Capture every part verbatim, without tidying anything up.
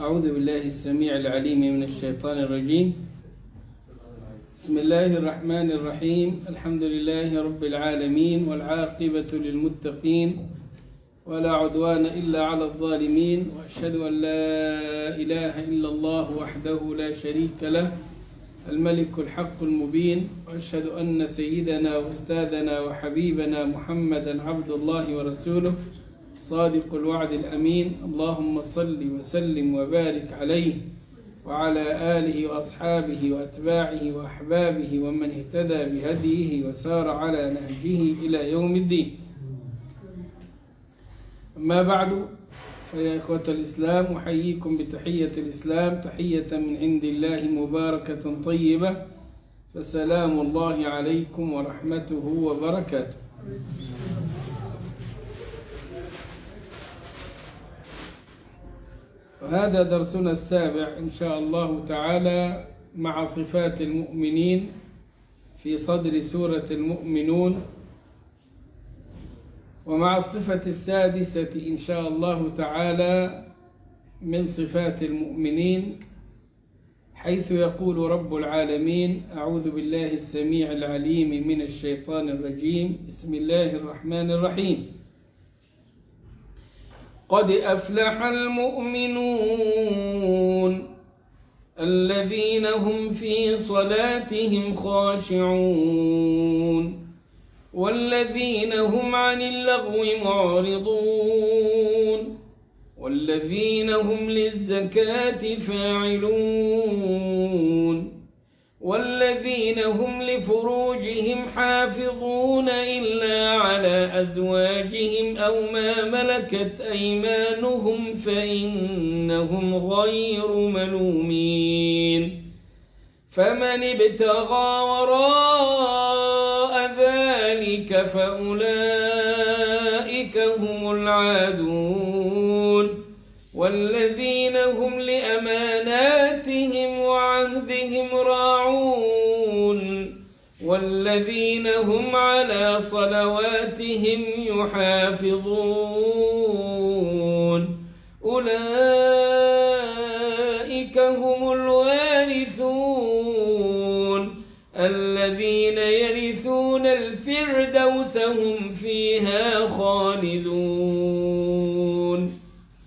أعوذ بالله السميع العليم من الشيطان الرجيم. بسم الله الرحمن الرحيم. الحمد لله رب العالمين، والعاقبة للمتقين، ولا عدوان إلا على الظالمين، وأشهد أن لا إله إلا الله وحده لا شريك له الملك الحق المبين، وأشهد أن سيدنا وأستاذنا وحبيبنا محمدا عبد الله ورسوله صادق الوعد الأمين. اللهم صل وسلم وبارك عليه وعلى آله وأصحابه وأتباعه وأحبابه ومن اهتدى بهديه وسار على نهجه إلى يوم الدين. أما بعد، فيا إخوة الإسلام، أحييكم بتحية الإسلام، تحية من عند الله مباركة طيبة، فسلام الله عليكم ورحمته وبركاته. وهذا درسنا السابع إن شاء الله تعالى مع صفات المؤمنين في صدر سورة المؤمنون، ومع الصفة السادسة إن شاء الله تعالى من صفات المؤمنين، حيث يقول رب العالمين: أعوذ بالله السميع العليم من الشيطان الرجيم. بسم الله الرحمن الرحيم. قد أفلح المؤمنون الذين هم في صلاتهم خاشعون والذين هم عن اللغو معرضون والذين هم للزكاة فاعلون والذين هم لفروجهم حافظون إلا على أزواجهم أو ما ملكت أيمانهم فإنهم غير ملومين. فمن ابتغى وراء ذلك فأولئك هم العادون والذين هم لأماناتهم وعهدهم راعون والذين هم على صلواتهم يحافظون. أولئك هم الوارثون الذين يرثون الفردوس هم فيها خالدون.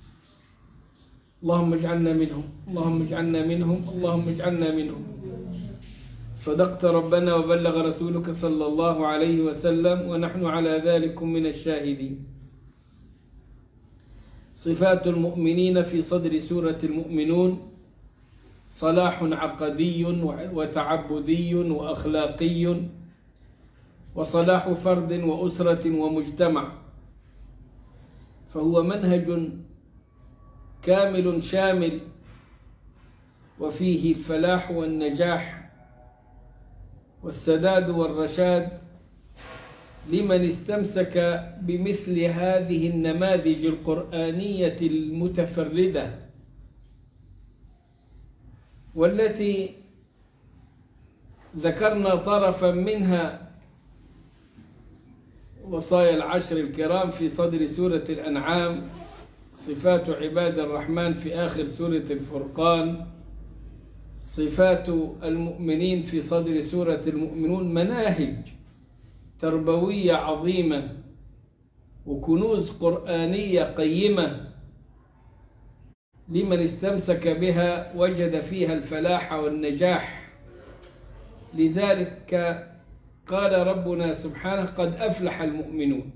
اللهم اجعلنا منهم، اللهم اجعلنا منهم، اللهم اجعلنا منهم. صدقت ربنا وبلغ رسولك صلى الله عليه وسلم، ونحن على ذلك من الشاهدين. صفات المؤمنين في صدر سورة المؤمنون: صلاح عقدي وتعبدي وأخلاقي، وصلاح فرد وأسرة ومجتمع، فهو منهج كامل شامل، وفيه الفلاح والنجاح والسداد والرشاد لمن استمسك بمثل هذه النماذج القرآنية المتفردة، والتي ذكرنا طرفا منها وصايا العشر الكرام في صدر سورة الأنعام، صفات عباد الرحمن في آخر سورة الفرقان، صفات المؤمنين في صدر سورة المؤمنون. مناهج تربوية عظيمة وكنوز قرآنية قيمة، لمن استمسك بها وجد فيها الفلاح والنجاح. لذلك قال ربنا سبحانه: قد أفلح المؤمنون،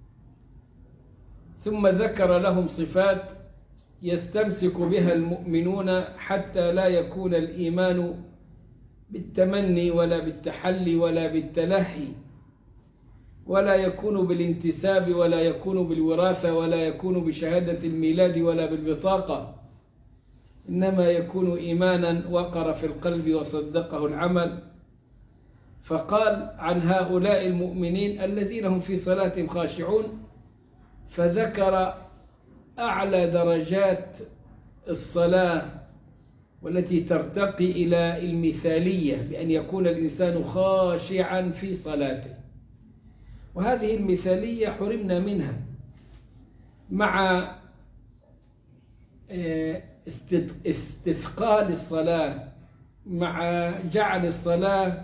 ثم ذكر لهم صفات يستمسك بها المؤمنون حتى لا يكون الإيمان بالتمني ولا بالتحلي ولا بالتلهي، ولا يكون بالانتساب ولا يكون بالوراثة ولا يكون بشهادة الميلاد ولا بالبطاقة، إنما يكون إيمانا وقر في القلب وصدقه العمل. فقال عن هؤلاء المؤمنين الذين هم في صلاتهم خاشعون، فذكر أعلى درجات الصلاة والتي ترتقي إلى المثالية، بأن يكون الإنسان خاشعا في صلاته، وهذه المثالية حرمنا منها مع استثقال الصلاة مع جعل الصلاة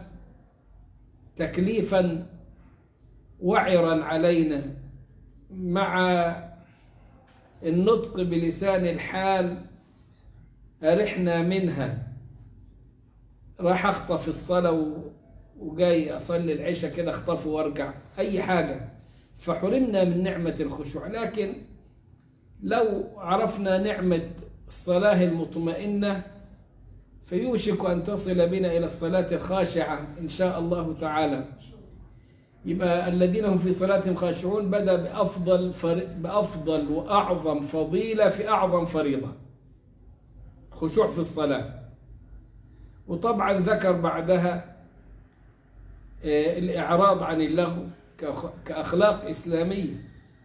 تكليفا وعرا علينا، مع النطق بلسان الحال أرحنا منها. راح أخطف الصلاة وجاي أصلي العشاء كده أخطفه وارجع، أي حاجة، فحرمنا من نعمة الخشوع. لكن لو عرفنا نعمة الصلاة المطمئنة فيوشك أن تصل بنا إلى الصلاة الخاشعة إن شاء الله تعالى. يبقى الذين هم في صلاتهم خاشعون بدأ بأفضل, بأفضل وأعظم فضيلة في أعظم فريضة، خشوع في الصلاة. وطبعا ذكر بعدها الإعراض عن اللغو كأخلاق إسلامية،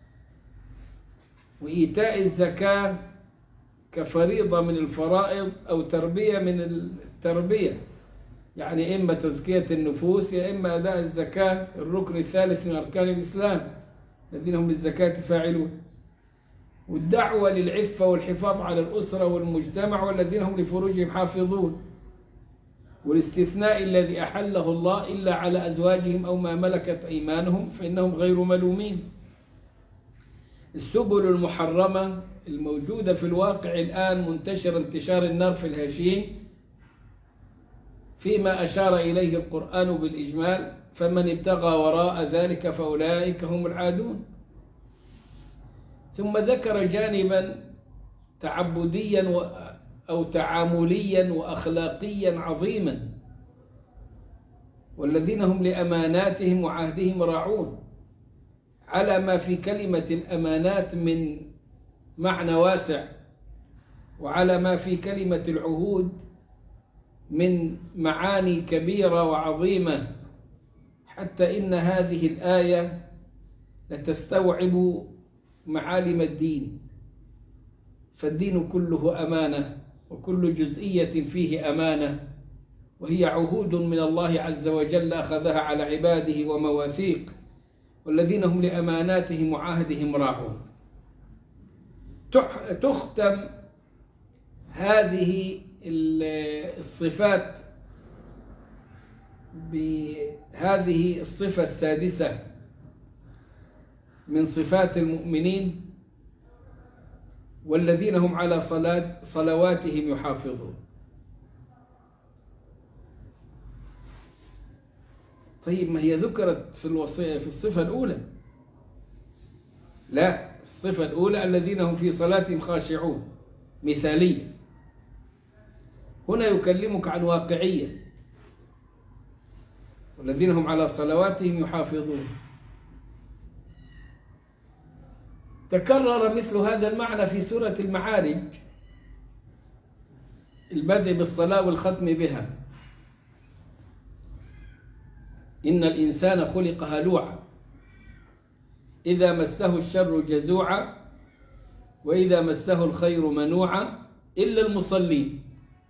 وإيتاء الزكاة كفريضة من الفرائض أو تربية من التربية، يعني إما تزكية النفوس يا إما أداء الزكاة، الركن الثالث من أركان الإسلام الذين هم بالزكاة فاعلون. والدعوة للعفة والحفاظ على الأسرة والمجتمع والذين هم لفروجهم حافظون. والاستثناء الذي أحله الله إلا على أزواجهم أو ما ملكت أيمانهم فإنهم غير ملومين. السبل المحرمة الموجودة في الواقع الآن منتشر انتشار النار في الهشيم، فيما أشار إليه القرآن بالإجمال، فمن ابتغى وراء ذلك فأولئك هم العادون. ثم ذكر جانبا تعبديا أو تعامليا وأخلاقيا عظيما، والذين هم لأماناتهم وعهدهم راعون، على ما في كلمة الأمانات من معنى واسع، وعلى ما في كلمة العهود من معاني كبيرة وعظيمة، حتى إن هذه الآية لتستوعب معالم الدين. فالدين كله أمانة، وكل جزئية فيه أمانة، وهي عهود من الله عز وجل أخذها على عباده ومواثيق، والذين هم لأماناتهم وعهدهم راعون. تختم هذه الصفات بهذه الصفة السادسة من صفات المؤمنين، والذين هم على صلاة صلواتهم يحافظون. طيب، ما هي ذكرت في الوصية في الصفة الأولى؟ لا، الصفة الأولى الذين هم في صلاتهم خاشعون مثالية. هنا يكلمك عن واقعية، والذين هم على صلواتهم يحافظون. تكرر مثل هذا المعنى في سورة المعارج، البدء بالصلاة والختم بها. إن الإنسان خلق هلوعا إذا مسه الشر جزوعا وإذا مسه الخير منوعا إلا المصلين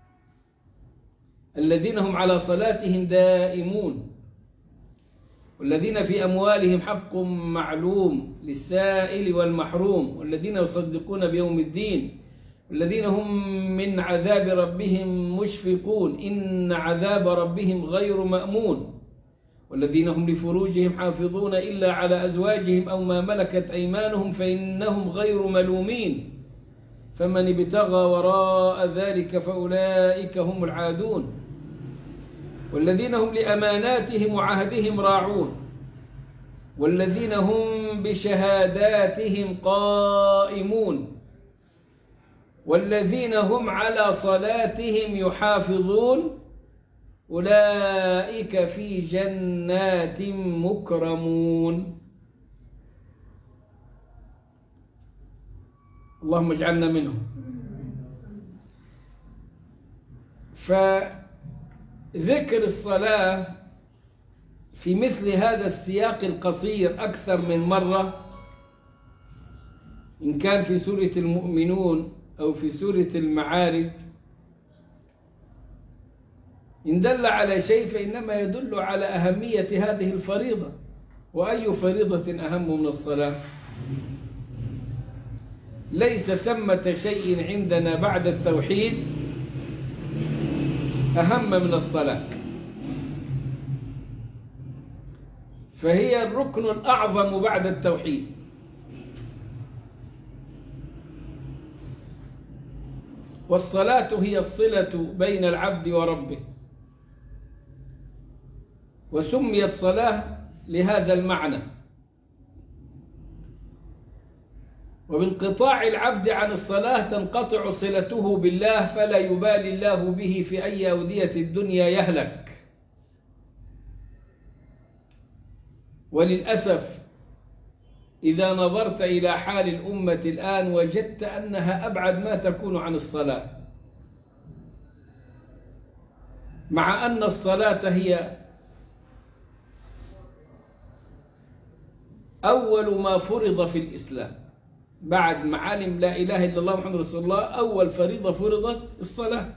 الذين هم على صلاتهم دائمون، والذين في أموالهم حق معلوم للسائل والمحروم، والذين يصدقون بيوم الدين، والذين هم من عذاب ربهم مشفقون إن عذاب ربهم غير مأمون، والذين هم لفروجهم حافظون إلا على أزواجهم أو ما ملكت أيمانهم فإنهم غير ملومين، فمن ابتغى وراء ذلك فأولئك هم العادون، والذين هم لأماناتهم وعهدهم راعون، والذين هم بشهاداتهم قائمون، والذين هم على صلاتهم يحافظون، أولئك في جنات مكرمون. اللهم اجعلنا منهم. فذكر الصلاة في مثل هذا السياق القصير أكثر من مرة، إن كان في سورة المؤمنون أو في سورة المعارج، إن دل على شيء فإنما يدل على أهمية هذه الفريضة. وأي فريضة أهم من الصلاة؟ ليس ثمة شيء عندنا بعد التوحيد أهم من الصلاة، فهي الركن الأعظم بعد التوحيد. والصلاة هي الصلة بين العبد وربه، وسميت صلاة لهذا المعنى. وبانقطاع العبد عن الصلاة تنقطع صلته بالله، فلا يبالي الله به في أي أودية الدنيا يهلك. وللأسف إذا نظرت إلى حال الأمة الآن وجدت أنها أبعد ما تكون عن الصلاة، مع أن الصلاة هي أول ما فرض في الإسلام بعد معالم لا إله إلا الله محمد رسول الله. أول فريضة فرضت الصلاة،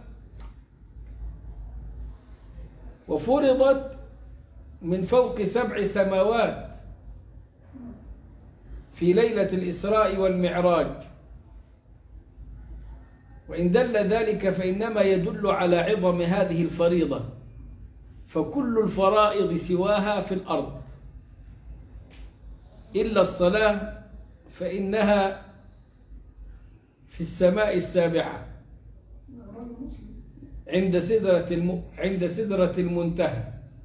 وفرضت من فوق سبع سماوات في ليلة الإسراء والمعراج. وإن دل ذلك فإنما يدل على عظم هذه الفريضة، فكل الفرائض سواها في الأرض إلا الصلاة، فإنها في السماء السابعة عند سدرة الم... عند سدرة المنتهى.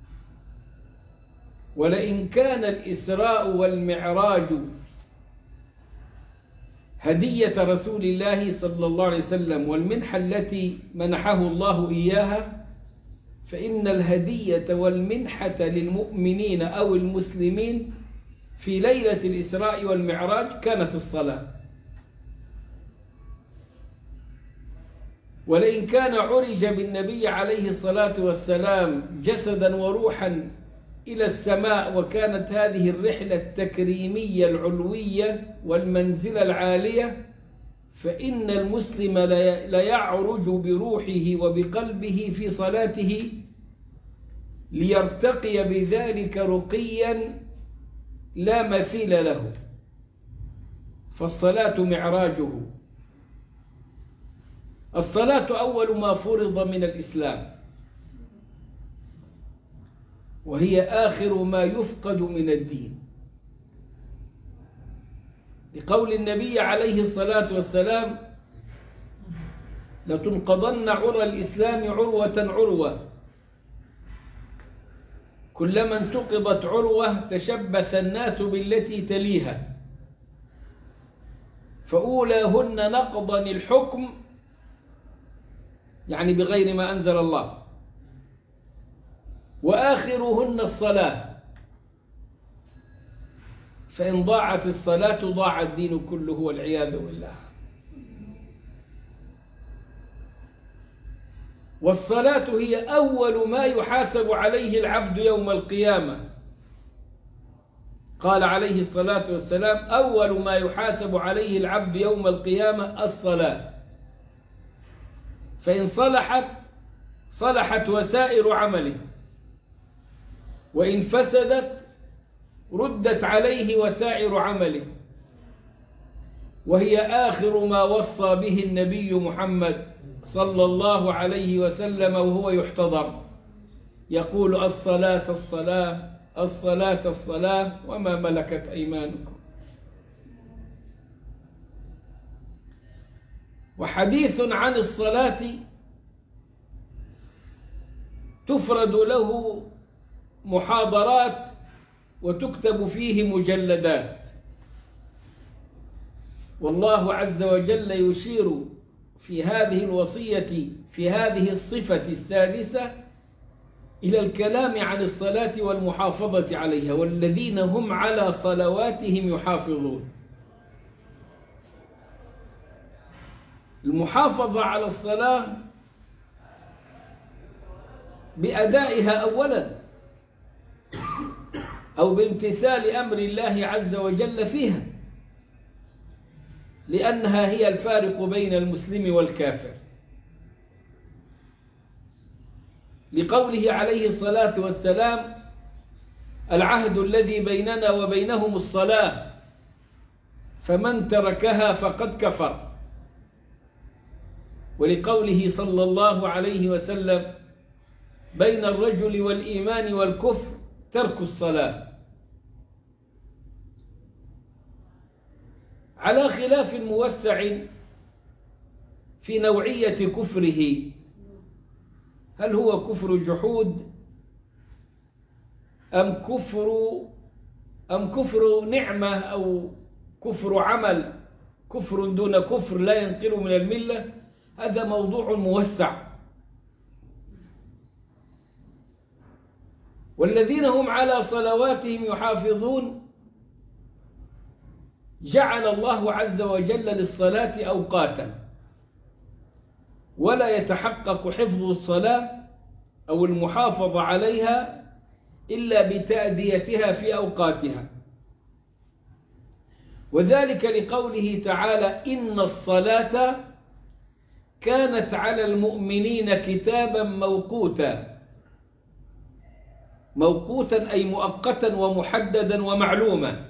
ولئن كان الإسراء والمعراج هدية رسول الله صلى الله عليه وسلم والمنحة التي منحه الله إياها، فإن الهدية والمنحة للمؤمنين أو المسلمين في ليلة الإسراء والمعراج كانت الصلاة. ولئن كان عرج بالنبي عليه الصلاة والسلام جسدا وروحا إلى السماء، وكانت هذه الرحلة التكريمية العلوية والمنزلة العالية، فإن المسلم لا يعرج بروحه وبقلبه في صلاته ليرتقي بذلك رقيا لا مثيل له. فالصلاة معراجه. الصلاة أول ما فرض من الإسلام، وهي آخر ما يفقد من الدين، لقول النبي عليه الصلاة والسلام: لتنقضن عرى الإسلام عروة عروة، كلما انتقضت عروة تشبث الناس بالتي تليها، فأولاهن نقضا الحكم، يعني بغير ما أنزل الله، وآخرهن الصلاة، فإن ضاعت الصلاة ضاع الدين كله والعياذ بالله. والصلاة هي أول ما يحاسب عليه العبد يوم القيامة. قال عليه الصلاة والسلام: أول ما يحاسب عليه العبد يوم القيامة الصلاة، فإن صلحت صلحت وسائر عمله، وإن فسدت ردت عليه وسائر عمله. وهي آخر ما وصى به النبي محمد صلى الله عليه وسلم وهو يحتضر، يقول: الصلاة الصلاة الصلاة الصلاة وما ملكت أيمانكم. وحديث عن الصلاة تفرد له محاضرات وتكتب فيه مجلدات. والله عز وجل يشير في هذه الوصية في هذه الصفة السادسة إلى الكلام عن الصلاة والمحافظة عليها: والذين هم على صلواتهم يحافظون. المحافظة على الصلاة بأدائها أولا، أو بامتثال أمر الله عز وجل فيها، لأنها هي الفارق بين المسلم والكافر، لقوله عليه الصلاة والسلام: العهد الذي بيننا وبينهم الصلاة، فمن تركها فقد كفر، ولقوله صلى الله عليه وسلم: بين الرجل والإيمان والكفر ترك الصلاة. على خلاف موسع في نوعية كفره، هل هو كفر جحود أم كفر أم كفر نعمة أو كفر عمل، كفر دون كفر لا ينقل من الملة؟ هذا موضوع موسع. والذين هم على صلواتهم يحافظون جعل الله عز وجل للصلاة أوقاتا، ولا يتحقق حفظ الصلاة أو المحافظة عليها إلا بتأديتها في أوقاتها، وذلك لقوله تعالى: إن الصلاة كانت على المؤمنين كتابا موقوتا. موقوتا أي مؤقتا ومحددا ومعلوما.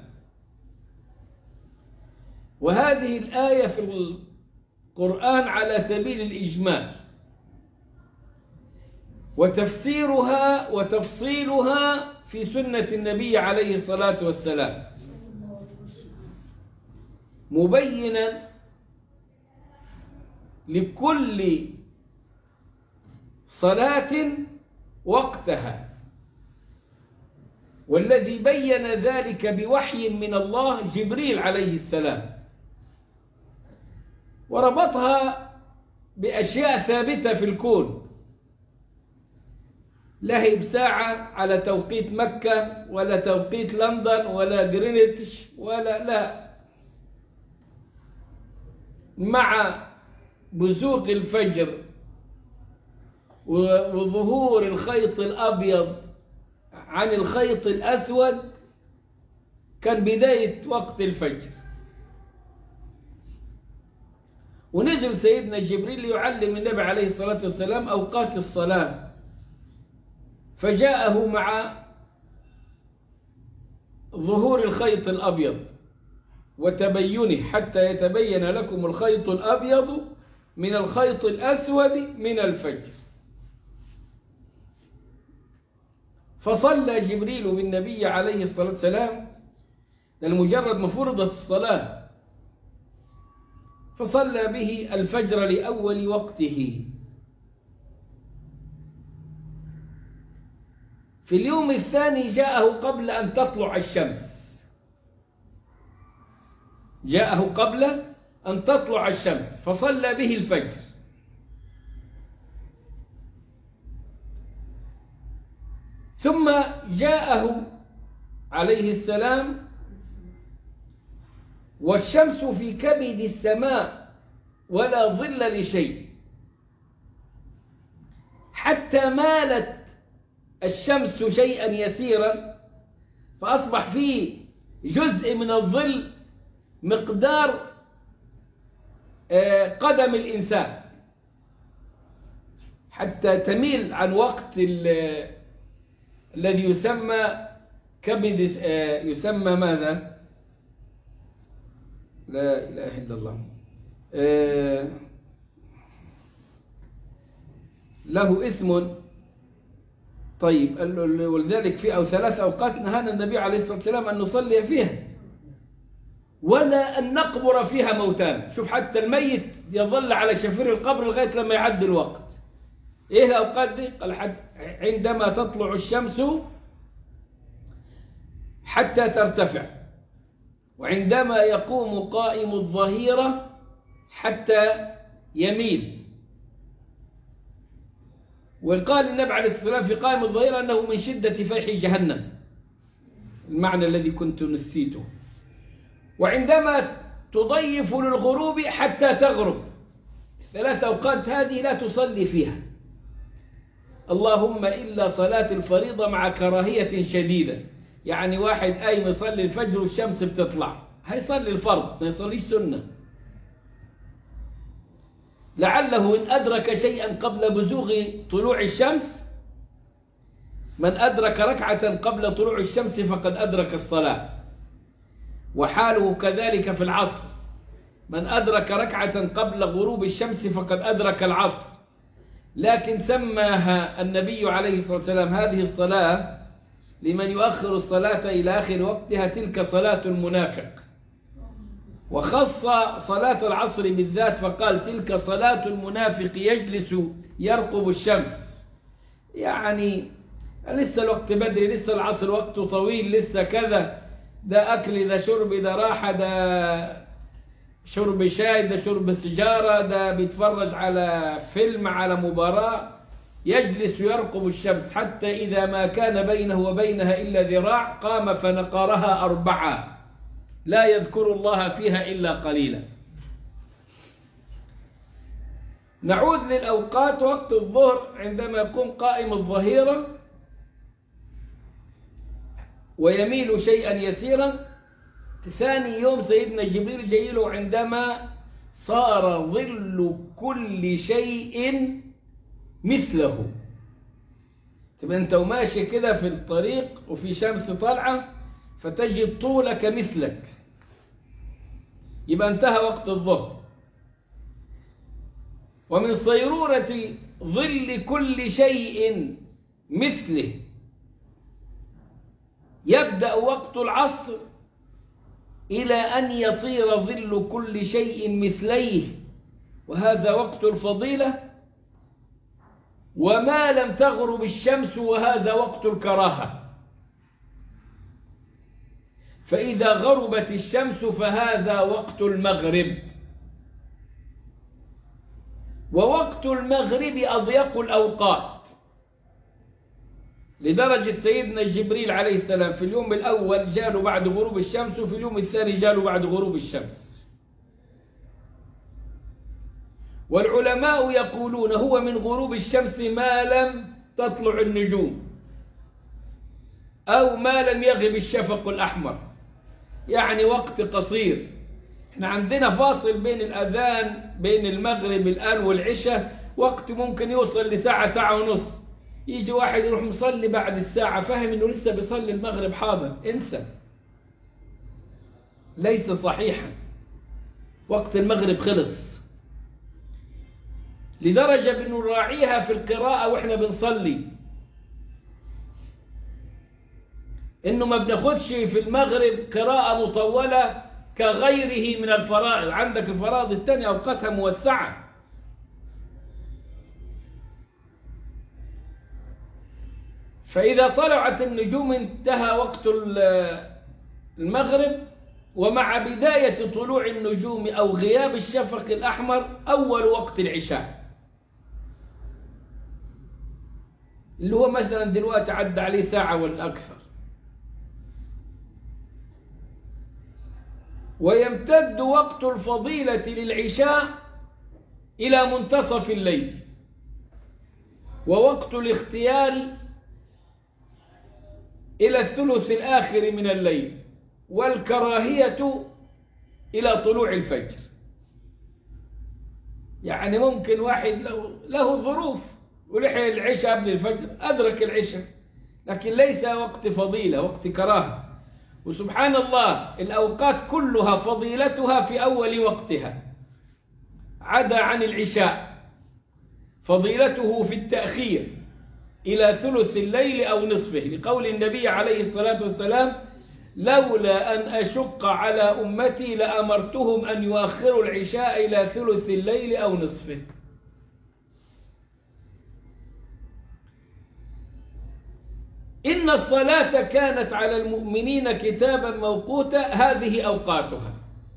وهذه الآية في القرآن على سبيل الإجمال، وتفسيرها وتفصيلها في سنة النبي عليه الصلاة والسلام، مبينا لكل صلاة وقتها. والذي بين ذلك بوحي من الله جبريل عليه السلام، وربطها بأشياء ثابتة في الكون، لا هي بساعة على توقيت مكة ولا توقيت لندن ولا جرينتش ولا لا. مع بزوغ الفجر وظهور الخيط الأبيض عن الخيط الأسود كان بداية وقت الفجر، ونزل سيدنا جبريل ليعلم النبي عليه الصلاة والسلام أوقات الصلاة، فجاءه مع ظهور الخيط الأبيض وتبينه حتى يتبين لكم الخيط الأبيض من الخيط الأسود من الفجر. فصلى جبريل بالنبي عليه الصلاة والسلام، لمجرد مفروضة الصلاة، فصلى به الفجر لأول وقته. في اليوم الثاني جاءه قبل أن تطلع الشمس، جاءه قبل أن تطلع الشمس فصلى به الفجر. ثم جاءه عليه السلام والشمس في كبد السماء ولا ظل لشيء، حتى مالت الشمس شيئا يسيرا فأصبح فيه جزء من الظل مقدار قدم الإنسان، حتى تميل عن وقت الذي يسمى كبد، يسمى ماذا؟ لا إله إلا الله، له اسم. طيب، ولذلك في أو ثلاث أوقات نهانا النبي عليه الصلاة والسلام أن نصلي فيها ولا أن نقبر فيها موتانا. شوف، حتى الميت يظل على شفير القبر لغاية لما يعدي الوقت. إيه الأوقات دي؟ قال: عندما تطلع الشمس حتى ترتفع، وعندما يقوم قائم الظهيرة حتى يميل. وقال النبي عليه الصلاة والسلام في قائم الظهيرة أنه من شدة فيح جهنم، المعنى الذي كنت نسيته. وعندما تضيف للغروب حتى تغرب، ثلاث أوقات هذه لا تصلي فيها، اللهم إلا صلاة الفريضة مع كراهية شديدة. يعني واحد قايم يصلي الفجر والشمس بتطلع، هيصلي الفرض ما يصليش سنة، لعله إن أدرك شيئا قبل بزوغ طلوع الشمس. من أدرك ركعة قبل طلوع الشمس فقد أدرك الصلاة. وحاله كذلك في العصر، من أدرك ركعة قبل غروب الشمس فقد أدرك العصر، لكن سماها النبي عليه الصلاة والسلام هذه الصلاة لمن يؤخر الصلاة إلى آخر وقتها تلك صلاة المنافق، وخص صلاة العصر بالذات فقال تلك صلاة المنافق يجلس يرقب الشمس، يعني لسه الوقت بدري، لسه العصر وقته طويل، لسه كذا، ده أكل، ده شرب، ده راحة، ده شرب شاي، ده شرب سيجارة، ده بيتفرج على فيلم، على مباراة، يجلس يرقب الشمس حتى إذا ما كان بينه وبينها إلا ذراع قام فنقرها أربعة لا يذكر الله فيها إلا قليلا. نعود للأوقات. وقت الظهر عندما يقوم قائم الظهيرة ويميل شيئا يسيرا. ثاني يوم سيدنا جبريل جايله عندما صار ظل كل شيء مثله. تبقى انت وماشي كده في الطريق وفي شمس طالعة فتجد طولك مثلك، يبقى انتهى وقت الظهر. ومن صيرورة ظل كل شيء مثله يبدأ وقت العصر إلى أن يصير ظل كل شيء مثليه، وهذا وقت الفضيلة. وما لم تغرب الشمس وهذا وقت الكراهة، فإذا غربت الشمس فهذا وقت المغرب. ووقت المغرب أضيق الأوقات، لدرجة سيدنا جبريل عليه السلام في اليوم الأول جاله بعد غروب الشمس، وفي اليوم الثاني جاله بعد غروب الشمس. والعلماء يقولون هو من غروب الشمس ما لم تطلع النجوم أو ما لم يغب الشفق الأحمر، يعني وقت قصير. احنا عندنا فاصل بين الأذان بين المغرب الآن والعشاء وقت ممكن يوصل لساعة ساعة ونص، يجي واحد يروح مصلي بعد الساعة فاهم انه لسه بيصلي المغرب حاضر، انسى، ليس صحيحا، وقت المغرب خلص. لدرجة بنراعيها في القراءة واحنا بنصلي، انه ما بناخدش في المغرب قراءة مطولة كغيره من الفرائض. عندك الفرائض الثانية أوقاتها موسعة. فإذا طلعت النجوم انتهى وقت المغرب، ومع بداية طلوع النجوم أو غياب الشفق الأحمر أول وقت العشاء، اللي هو مثلا دلوقتي عدى عليه ساعة والأكثر. ويمتد وقت الفضيلة للعشاء إلى منتصف الليل، ووقت الاختيار إلى الثلث الآخر من الليل، والكراهية إلى طلوع الفجر. يعني ممكن واحد له, له ظروف ولحق العشاء قبل الفجر أدرك العشاء، لكن ليس وقت فضيلة، وقت كراهة. وسبحان الله الأوقات كلها فضيلتها في أول وقتها، عدا عن العشاء فضيلته في التأخير إلى ثلث الليل أو نصفه، لقول النبي عليه الصلاة والسلام: لولا أن أشق على أمتي لأمرتهم أن يؤخروا العشاء إلى ثلث الليل أو نصفه. إن الصلاة كانت على المؤمنين كتابا موقوتا، هذه أوقاتها.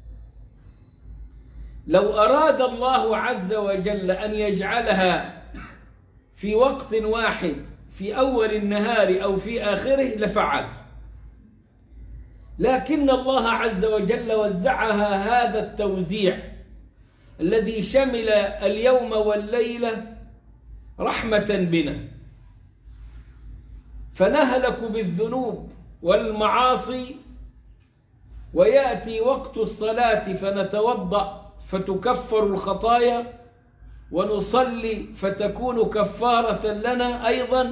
لو أراد الله عز وجل أن يجعلها في وقت واحد في أول النهار أو في آخره لفعل، لكن الله عز وجل وزعها هذا التوزيع الذي شمل اليوم والليلة رحمة بنا، فنهلك بالذنوب والمعاصي، ويأتي وقت الصلاة فنتوضأ فتكفر الخطايا، ونصلي فتكون كفارة لنا أيضا،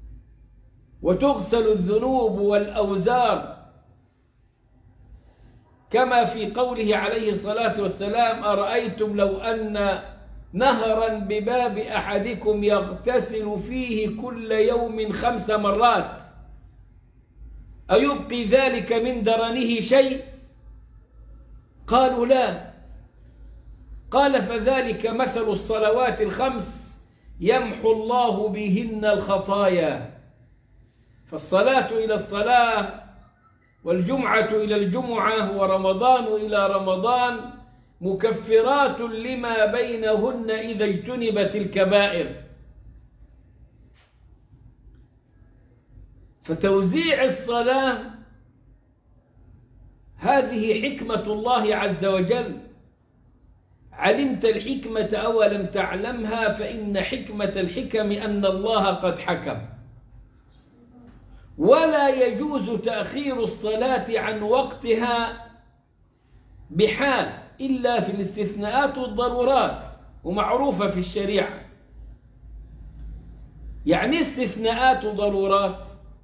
وتغسل الذنوب والأوزار كما في قوله عليه الصلاة والسلام: أرأيتم لو أن نهرا بباب أحدكم يغتسل فيه كل يوم خمس مرات أيبقي ذلك من درنه شيء؟ قالوا لا. قال: فذلك مثل الصلوات الخمس يمحو الله بهن الخطايا. فالصلاة إلى الصلاة، والجمعة إلى الجمعة، ورمضان إلى رمضان مكفرات لما بينهن إذا اجتنبت الكبائر. فتوزيع الصلاة هذه حكمة الله عز وجل. علمت الحكمة أو لم تعلمها؟ فإن حكمة الحكم أن الله قد حكم. ولا يجوز تأخير الصلاة عن وقتها بحال إلا في الاستثناءات والضرورات، ومعروفة في الشريعة. يعني استثناءات وضرورات،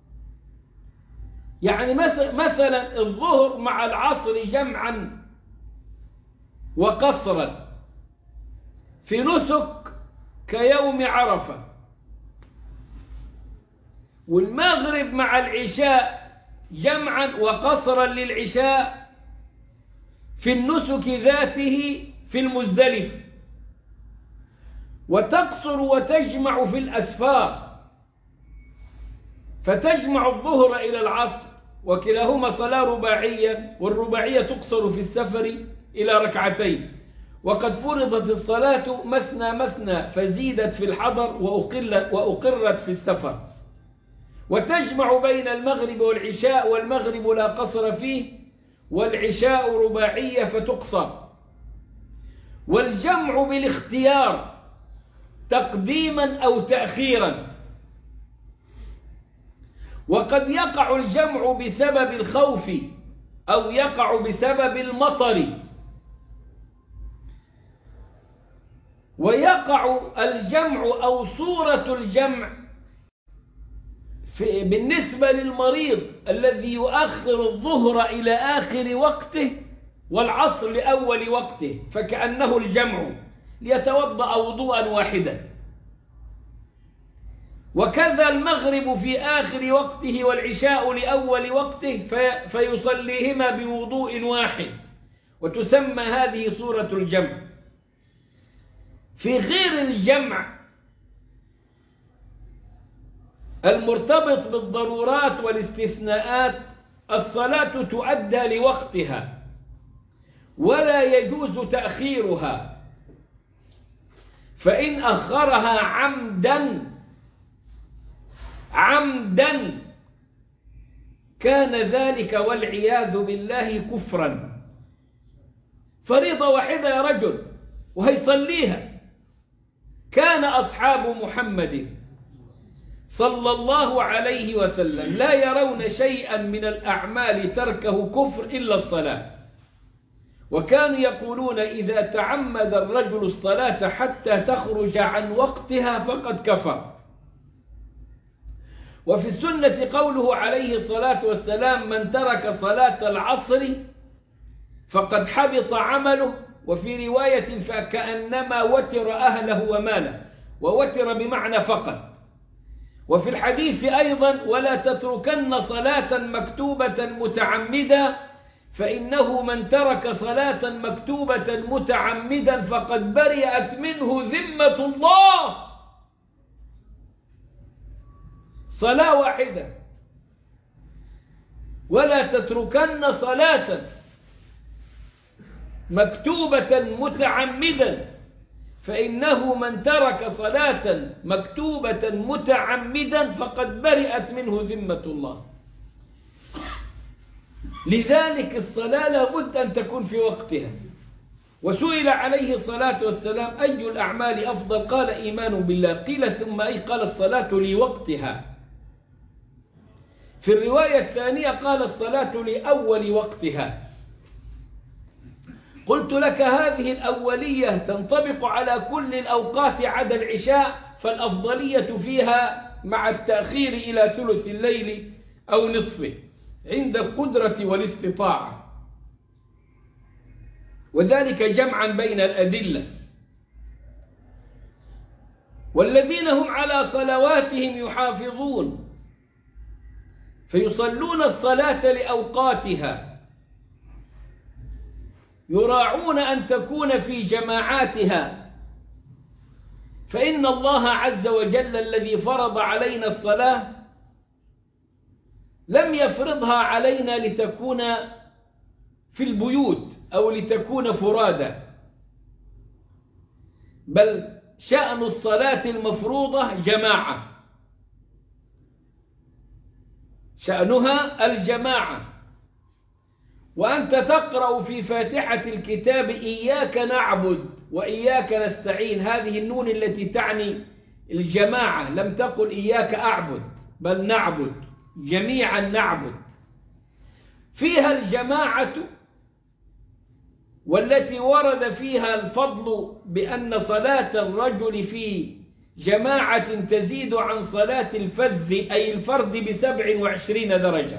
يعني مثلا الظهر مع العصر جمعا وقصرا في نسك كيوم عرفة، والمغرب مع العشاء جمعا وقصرا للعشاء في النسك ذاته في المزدلفة، وتقصر وتجمع في الأسفار، فتجمع الظهر إلى العصر، وكلاهما صلاة رباعية، والرباعية تقصر في السفر إلى ركعتين. وقد فرضت الصلاة مثنى مثنى فزيدت في الحضر وأقلت وأقرت في السفر. وتجمع بين المغرب والعشاء، والمغرب لا قصر فيه، والعشاء رباعية فتقصر. والجمع بالاختيار تقديما أو تأخيرا. وقد يقع الجمع بسبب الخوف أو يقع بسبب المطر. ويقع الجمع أو صورة الجمع في بالنسبة للمريض الذي يؤخر الظهر إلى آخر وقته والعصر لأول وقته، فكأنه الجمع ليتوضأ وضوءا واحدا. وكذا المغرب في آخر وقته والعشاء لأول وقته في فيصليهما بوضوء واحد، وتسمى هذه صورة الجمع. في غير الجمع المرتبط بالضرورات والاستثناءات الصلاة تؤدى لوقتها ولا يجوز تأخيرها، فإن أخرها عمدا عمدا كان ذلك والعياذ بالله كفرا. فريضة واحدة يا رجل وهيصليها. كان أصحاب محمد صلى الله عليه وسلم لا يرون شيئا من الأعمال تركه كفر إلا الصلاة، وكانوا يقولون: إذا تعمد الرجل الصلاة حتى تخرج عن وقتها فقد كفر. وفي السنة قوله عليه الصلاة والسلام: من ترك صلاة العصر فقد حبط عمله. وفي رواية: فكأنما وتر أهله وماله، ووتر بمعنى فقد. وفي الحديث أيضا: ولا تتركن صلاة مكتوبة متعمدا، فإنه من ترك صلاة مكتوبة متعمدا فقد برئت منه ذمة الله. صلاة واحدة: ولا تتركن صلاة مكتوبة متعمدا، فإنه من ترك صلاة مكتوبة متعمدا فقد برئت منه ذمة الله. لذلك الصلاة لابد أن تكون في وقتها. وسئل عليه الصلاة والسلام: أي الأعمال أفضل؟ قال: إيمان بالله. قيل: ثم أي؟ قال: الصلاة لوقتها. في الرواية الثانية قال: الصلاة لأول وقتها. قلت لك: هذه الأولية تنطبق على كل الأوقات عدا العشاء، فالأفضلية فيها مع التأخير إلى ثلث الليل أو نصفه عند القدرة والاستطاعة. وذلك جمعا بين الأدلة. والذين هم على صلواتهم يحافظون، فيصلون الصلاة لأوقاتها، يراعون أن تكون في جماعاتها، فإن الله عز وجل الذي فرض علينا الصلاة لم يفرضها علينا لتكون في البيوت أو لتكون فرادى، بل شأن الصلاة المفروضة جماعة، شأنها الجماعة. وأنت تقرأ في فاتحة الكتاب إياك نعبد وإياك نستعين، هذه النون التي تعني الجماعة، لم تقل إياك أعبد بل نعبد، جميعا نعبد، فيها الجماعة، والتي ورد فيها الفضل بأن صلاة الرجل في جماعة تزيد عن صلاة الفذ أي الفرد بسبع وعشرين درجة.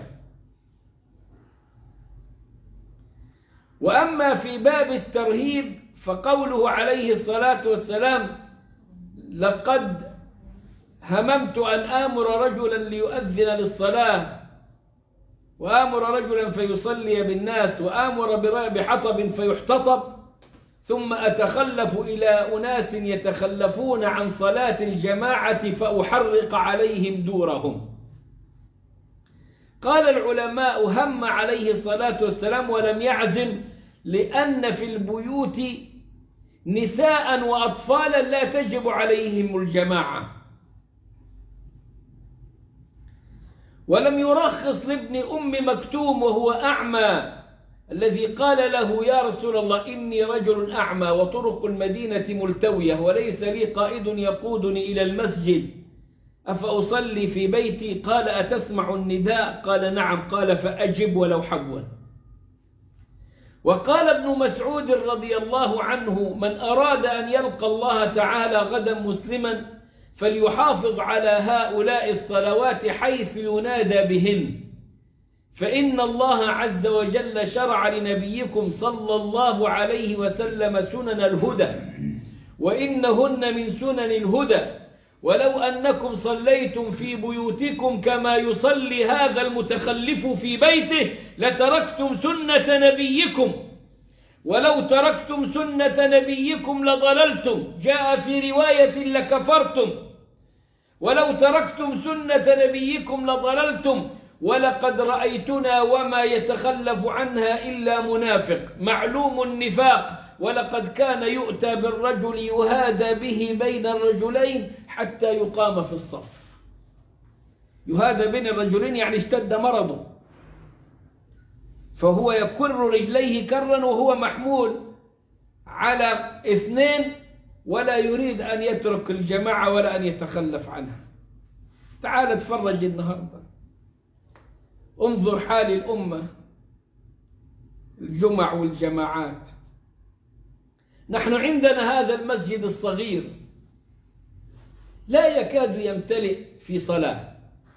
وأما في باب الترهيب فقوله عليه الصلاة والسلام: لقد هممت أن آمر رجلا ليؤذن للصلاة، وآمر رجلا فيصلي بالناس، وآمر بحطب فيحتطب، ثم أتخلف إلى أناس يتخلفون عن صلاة الجماعة فأحرق عليهم دورهم. قال العلماء: هم عليه الصلاة والسلام ولم يعزم، لأن في البيوت نساء وأطفالا لا تجب عليهم الجماعة. ولم يرخص لابن أم مكتوم وهو أعمى، الذي قال له: يا رسول الله إني رجل أعمى وطرق المدينة ملتوية وليس لي قائد يقودني إلى المسجد، أفأصلي في بيتي؟ قال: أتسمع النداء؟ قال: نعم. قال: فأجب ولو حبوا. وقال ابن مسعود رضي الله عنه: من أراد أن يلقى الله تعالى غدا مسلما فليحافظ على هؤلاء الصلوات حيث ينادى بهن، فإن الله عز وجل شرع لنبيكم صلى الله عليه وسلم سنن الهدى، وإنهن من سنن الهدى، ولو أنكم صليتم في بيوتكم كما يصلي هذا المتخلف في بيته لتركتم سنة نبيكم، ولو تركتم سنة نبيكم لضللتم، جاء في رواية لكفرتم، ولو تركتم سنة نبيكم لضللتم، ولقد رأيتنا وما يتخلف عنها إلا منافق معلوم النفاق، ولقد كان يؤتى بالرجل يهادى به بين الرجلين حتى يقام في الصف. يهادى بين الرجلين يعني اشتد مرضه، فهو يكر رجليه كرا وهو محمول على اثنين ولا يريد أن يترك الجماعة ولا أن يتخلف عنها. تعال اتفرج النهاردة، انظر حال الأمة، الجمع والجماعات. نحن عندنا هذا المسجد الصغير لا يكاد يمتلئ في صلاة.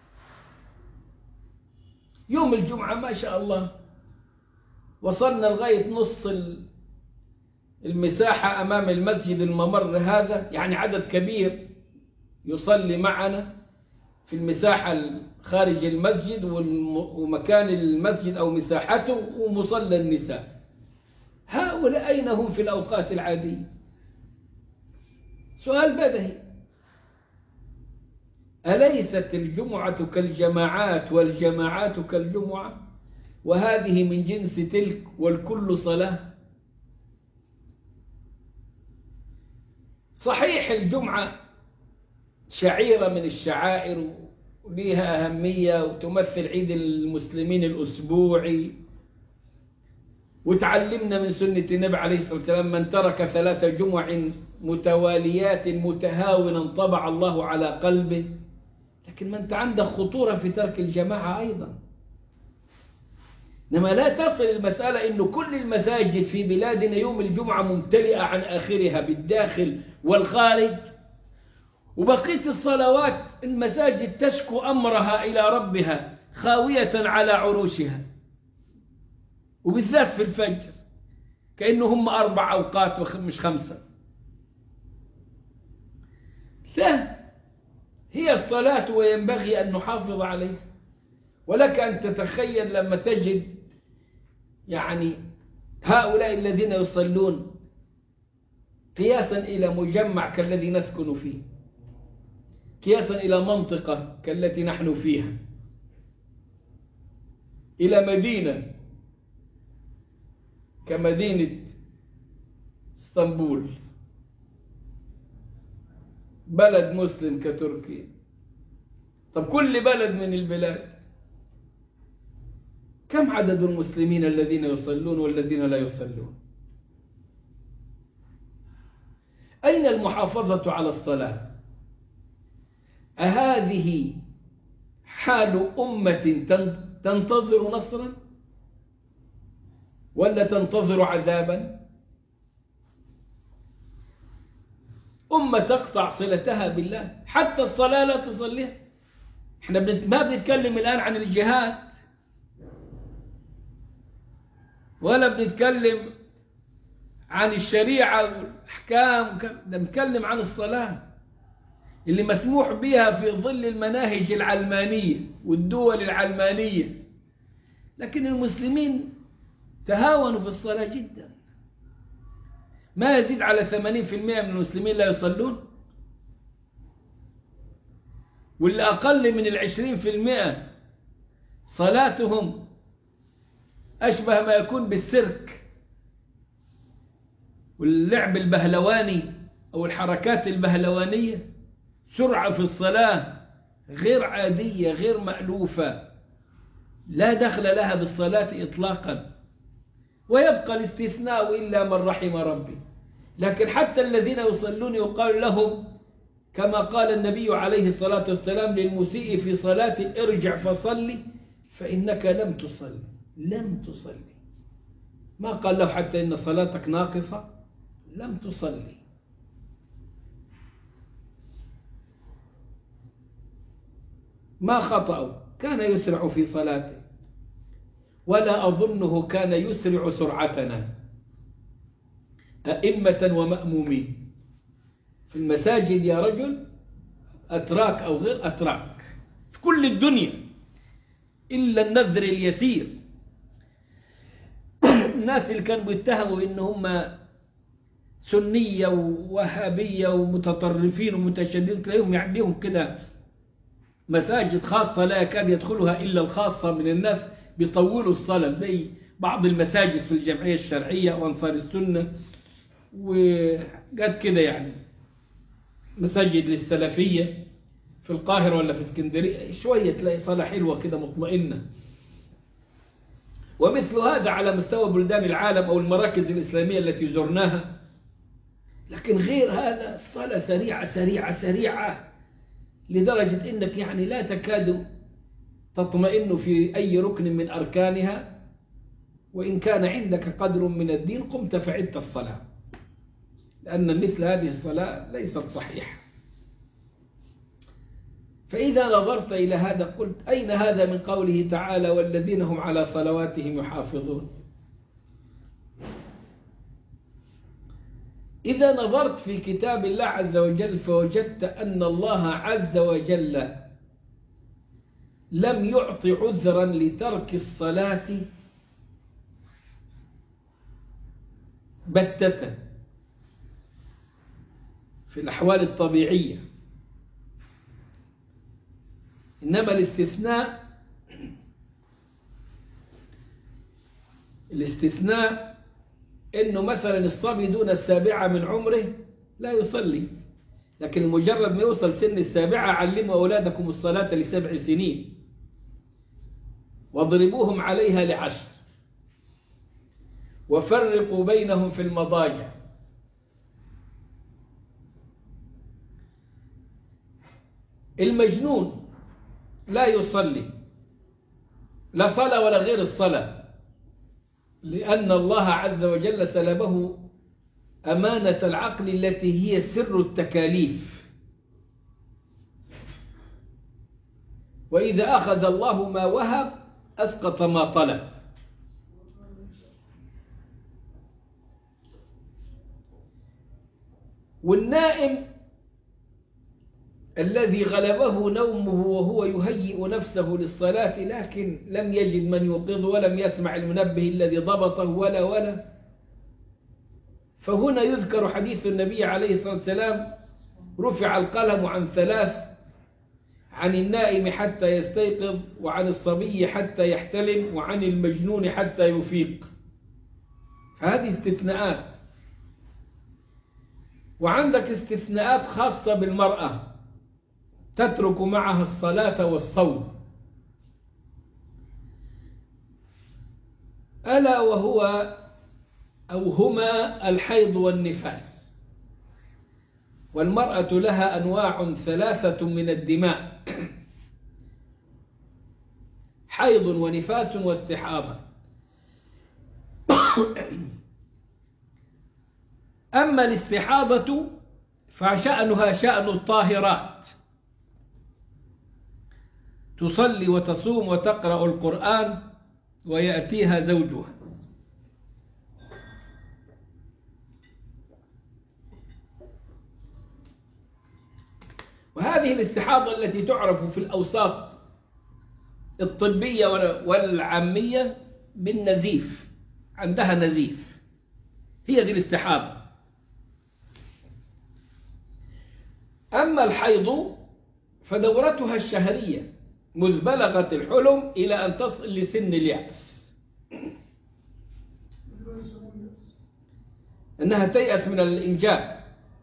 يوم الجمعة ما شاء الله وصلنا لغاية نص المساحة أمام المسجد، الممر هذا يعني عدد كبير يصلي معنا في المساحة خارج المسجد ومكان المسجد أو مساحته ومصلى النساء. هؤلاء أين هم في الأوقات العادية؟ سؤال بديهي. أليست الجمعة كالجماعات والجماعات كالجمعة؟ وهذه من جنس تلك، والكل صلاة. صحيح الجمعة شعيرة من الشعائر وليها أهمية وتمثل عيد المسلمين الأسبوعي، وتعلمنا من سنة النبي عليه الصلاة والسلام: من ترك ثلاث جمع متواليات متهاونا طبع الله على قلبه. لكن ما أنت عندك خطورة في ترك الجماعة أيضا. إنما لا تصل المسألة إنه كل المساجد في بلادنا يوم الجمعة ممتلئة عن آخرها بالداخل والخارج، وبقية الصلوات المساجد تشكو أمرها إلى ربها خاوية على عروشها، وبالذات في الفجر. كأنه هم أربع أوقات مش خمسة. لا، هي الصلاة وينبغي أن نحافظ عليها. ولك أن تتخيل لما تجد يعني هؤلاء الذين يصلون قياسا إلى مجمع كالذي نسكن فيه، قياسا إلى منطقة كالتي نحن فيها، إلى مدينة كمدينة اسطنبول، بلد مسلم كتركيا. طب كل بلد من البلاد كم عدد المسلمين الذين يصلون والذين لا يصلون؟ أين المحافظة على الصلاة؟ أهذه حال أمة تنتظر نصرا ولا تنتظر عذابا؟ أمة تقطع صلتها بالله، حتى الصلاة لا تصليها. احنا ما بنتكلم الآن عن الجهاد ولا بنتكلم عن الشريعة والأحكام، بنتكلم عن الصلاة اللي مسموح بها في ظل المناهج العلمانية والدول العلمانية. لكن المسلمين تهاونوا في الصلاة جدا، ما يزيد على ثمانين بالمئة من المسلمين لا يصلون، واللي أقل من العشرين بالمئة صلاتهم أشبه ما يكون بالسيرك واللعب البهلواني أو الحركات البهلوانية. سرعة في الصلاة غير عادية غير مألوفة، لا دخل لها بالصلاة إطلاقا. ويبقى الاستثناء إلا من رحم ربي. لكن حتى الذين يصلون يقال لهم كما قال النبي عليه الصلاة والسلام للمسيء في صلاة: ارجع فصلي فإنك لم تصلي. لم تصلي، ما قال له حتى إن صلاتك ناقصة، لم تصلي. ما خطأوا، كان يسرع في صلاته، ولا أظنه كان يسرع سرعتنا أئمة ومأمومين. في المساجد يا رجل أتراك أو غير أتراك في كل الدنيا إلا النذر اليسير. الناس اللي كانوا بيتهموا إن هم سنية ووهابية ومتطرفين ومتشددين تلاقيهم يعديهم كده مساجد خاصة لا يكاد يدخلها إلا الخاصة من الناس، بيطولوا الصلاة زي بعض المساجد في الجمعية الشرعية وأنصار السنة وقد كده، يعني مساجد للسلفية في القاهرة ولا في اسكندرية شوية تلاقي صلاة حلوة كده مطمئنة. ومثل هذا على مستوى بلدان العالم أو المراكز الإسلامية التي زرناها. لكن غير هذا الصلاة سريعة سريعة سريعة لدرجة إنك يعني لا تكاد تطمئن في أي ركن من أركانها، وإن كان عندك قدر من الدين قمت فعدت الصلاة، لأن مثل هذه الصلاة ليست صحيحة. فإذا نظرت إلى هذا قلت: أين هذا من قوله تعالى: والذين هم على صلواتهم يحافظون؟ إذا نظرت في كتاب الله عز وجل فوجدت أن الله عز وجل لم يعطي عذرا لترك الصلاة بتة في الأحوال الطبيعية، إنما الاستثناء الاستثناء إنه مثلا الصبي دون السابعة من عمره لا يصلي، لكن مجرد ما يوصل سن السابعة علموا أولادكم الصلاة لسبع سنين واضربوهم عليها لعشر وفرقوا بينهم في المضاجع. المجنون لا يصلي لا صلاة ولا غير الصلاة، لأن الله عز وجل سلبه أمانة العقل التي هي سر التكاليف. وإذا أخذ الله ما وهب أسقط ما طلب. والنائم الذي غلبه نومه وهو يهيئ نفسه للصلاة لكن لم يجد من يوقظه ولم يسمع المنبه الذي ضبطه ولا ولا، فهنا يذكر حديث النبي عليه الصلاة والسلام: رفع القلم عن ثلاث، عن النائم حتى يستيقظ، وعن الصبي حتى يحتلم، وعن المجنون حتى يفيق. فهذه استثناءات. وعندك استثناءات خاصة بالمرأة تترك معها الصلاة والصوم، ألا وهو أو هما الحيض والنفاس. والمرأة لها أنواع ثلاثة من الدماء: حيض ونفاس واستحاضة. أما الاستحاضة فشأنها شأن الطاهرات، تصلي وتصوم وتقرأ القرآن ويأتيها زوجها. وهذه الاستحاضة التي تعرف في الأوساط الطبية والعامية بالنزيف، عندها نزيف، هي دي الاستحاضة. أما الحيض فدورتها الشهرية مذ بلغت الحلم إلى أن تصل لسن اليأس، أنها تيأس من الإنجاب،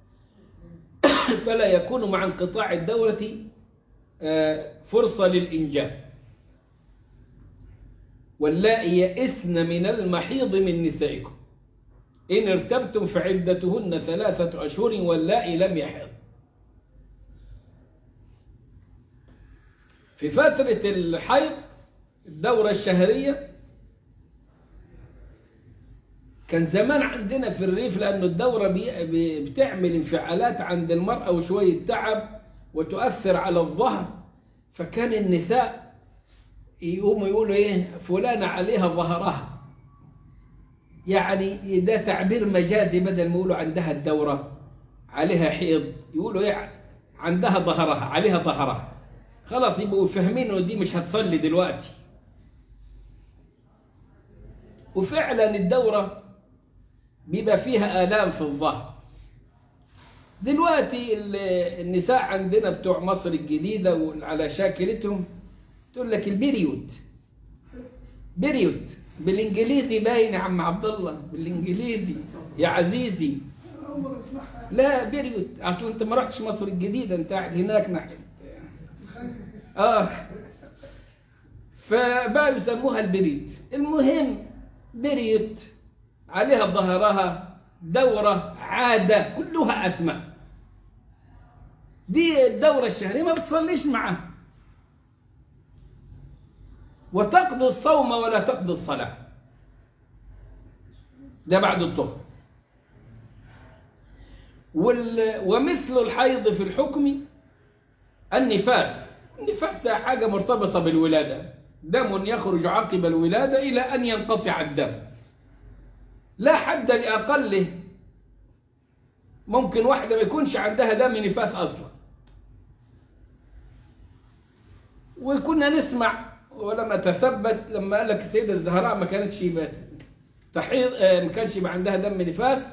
فلا يكون مع انقطاع الدورة فرصة للإنجاب. واللائي يئسن من المحيض من نسائكم إن ارتبتم فعدتهن ثلاثة أشهر واللائي لم يحض. في فترة الحيض الدورة الشهرية كان زمان عندنا في الريف، لأن الدورة بتعمل انفعالات عند المرأة وشوية تعب وتؤثر على الظهر، فكان النساء يقوموا يقولوا إيه فلانة عليها ظهرها، يعني ده تعبير مجازي، بدل ما يقولوا عندها الدورة عليها حيض يقولوا إيه عندها ظهرها عليها ظهرها، خلاص يبقوا فاهمين إنه دي مش هتصلي دلوقتي. وفعلا الدورة بيبقى فيها آلام في الظهر. دلوقتي النساء عندنا بتوع مصر الجديدة وعلى شاكلتهم تقول لك البريود، بريود بالإنجليزي باين يا عم عبد الله، بالإنجليزي يا عزيزي. لا بريود، أصلا أنت ما رحتش مصر الجديدة، أنت قاعد هناك ناحية آه فبقى يسموها البريد. المهم بريد عليها ظهرها، دورة، عادة، كلها أسماء. دي الدورة الشهرية ما بتصليش معها، وتقضي الصوم ولا تقضي الصلاة، ده بعد الظهر. ومثل الحيض في الحكم النفاس. النفاس ده حاجة مرتبطة بالولادة، دم يخرج عقب الولادة إلى أن ينقطع الدم، لا حد لأقله. ممكن واحدة ما يكونش عندها دم نفاس أصلا. وكنا نسمع ولما تثبت لما قال لك السيدة الزهراء ما كانتش تحيض، ما كانش يبقى عندها دم نفاس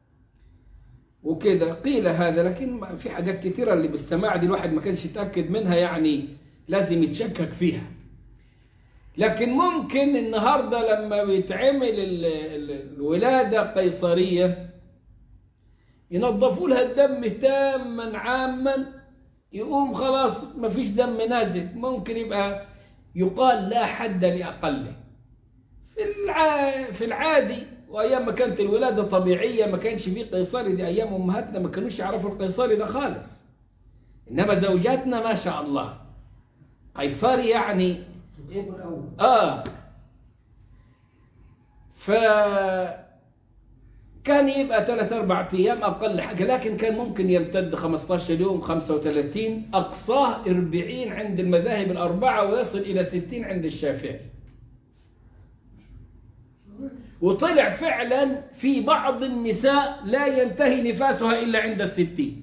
وكده، قيل هذا. لكن في حاجات كثيرة اللي بالسماع دي الواحد ما كانش يتأكد منها، يعني لازم يتشكك فيها. لكن ممكن النهاردة لما بيتعمل الولادة قيصرية ينظفوا لها الدم تاما عاما، يقوم خلاص ما فيش دم نازل. ممكن يبقى يقال لا حد لأقله. في الع... في العادي وأيام ما كانت الولادة طبيعية ما كانش فيه قيصري، دي أيام أمهاتنا ما كانوش يعرفوا القيصري ده خالص. إنما زوجاتنا ما شاء الله قيصري يعني آه فكان يبقى ثلاث أربع أيام أقل حاجة، لكن كان ممكن يمتد خمسة عشر يوم، خمسة وثلاثين، أقصاه أربعين عند المذاهب الأربعة، ويصل إلى ستين عند الشافعي. وطلع فعلا في بعض النساء لا ينتهي نفاسها إلا عند الستين،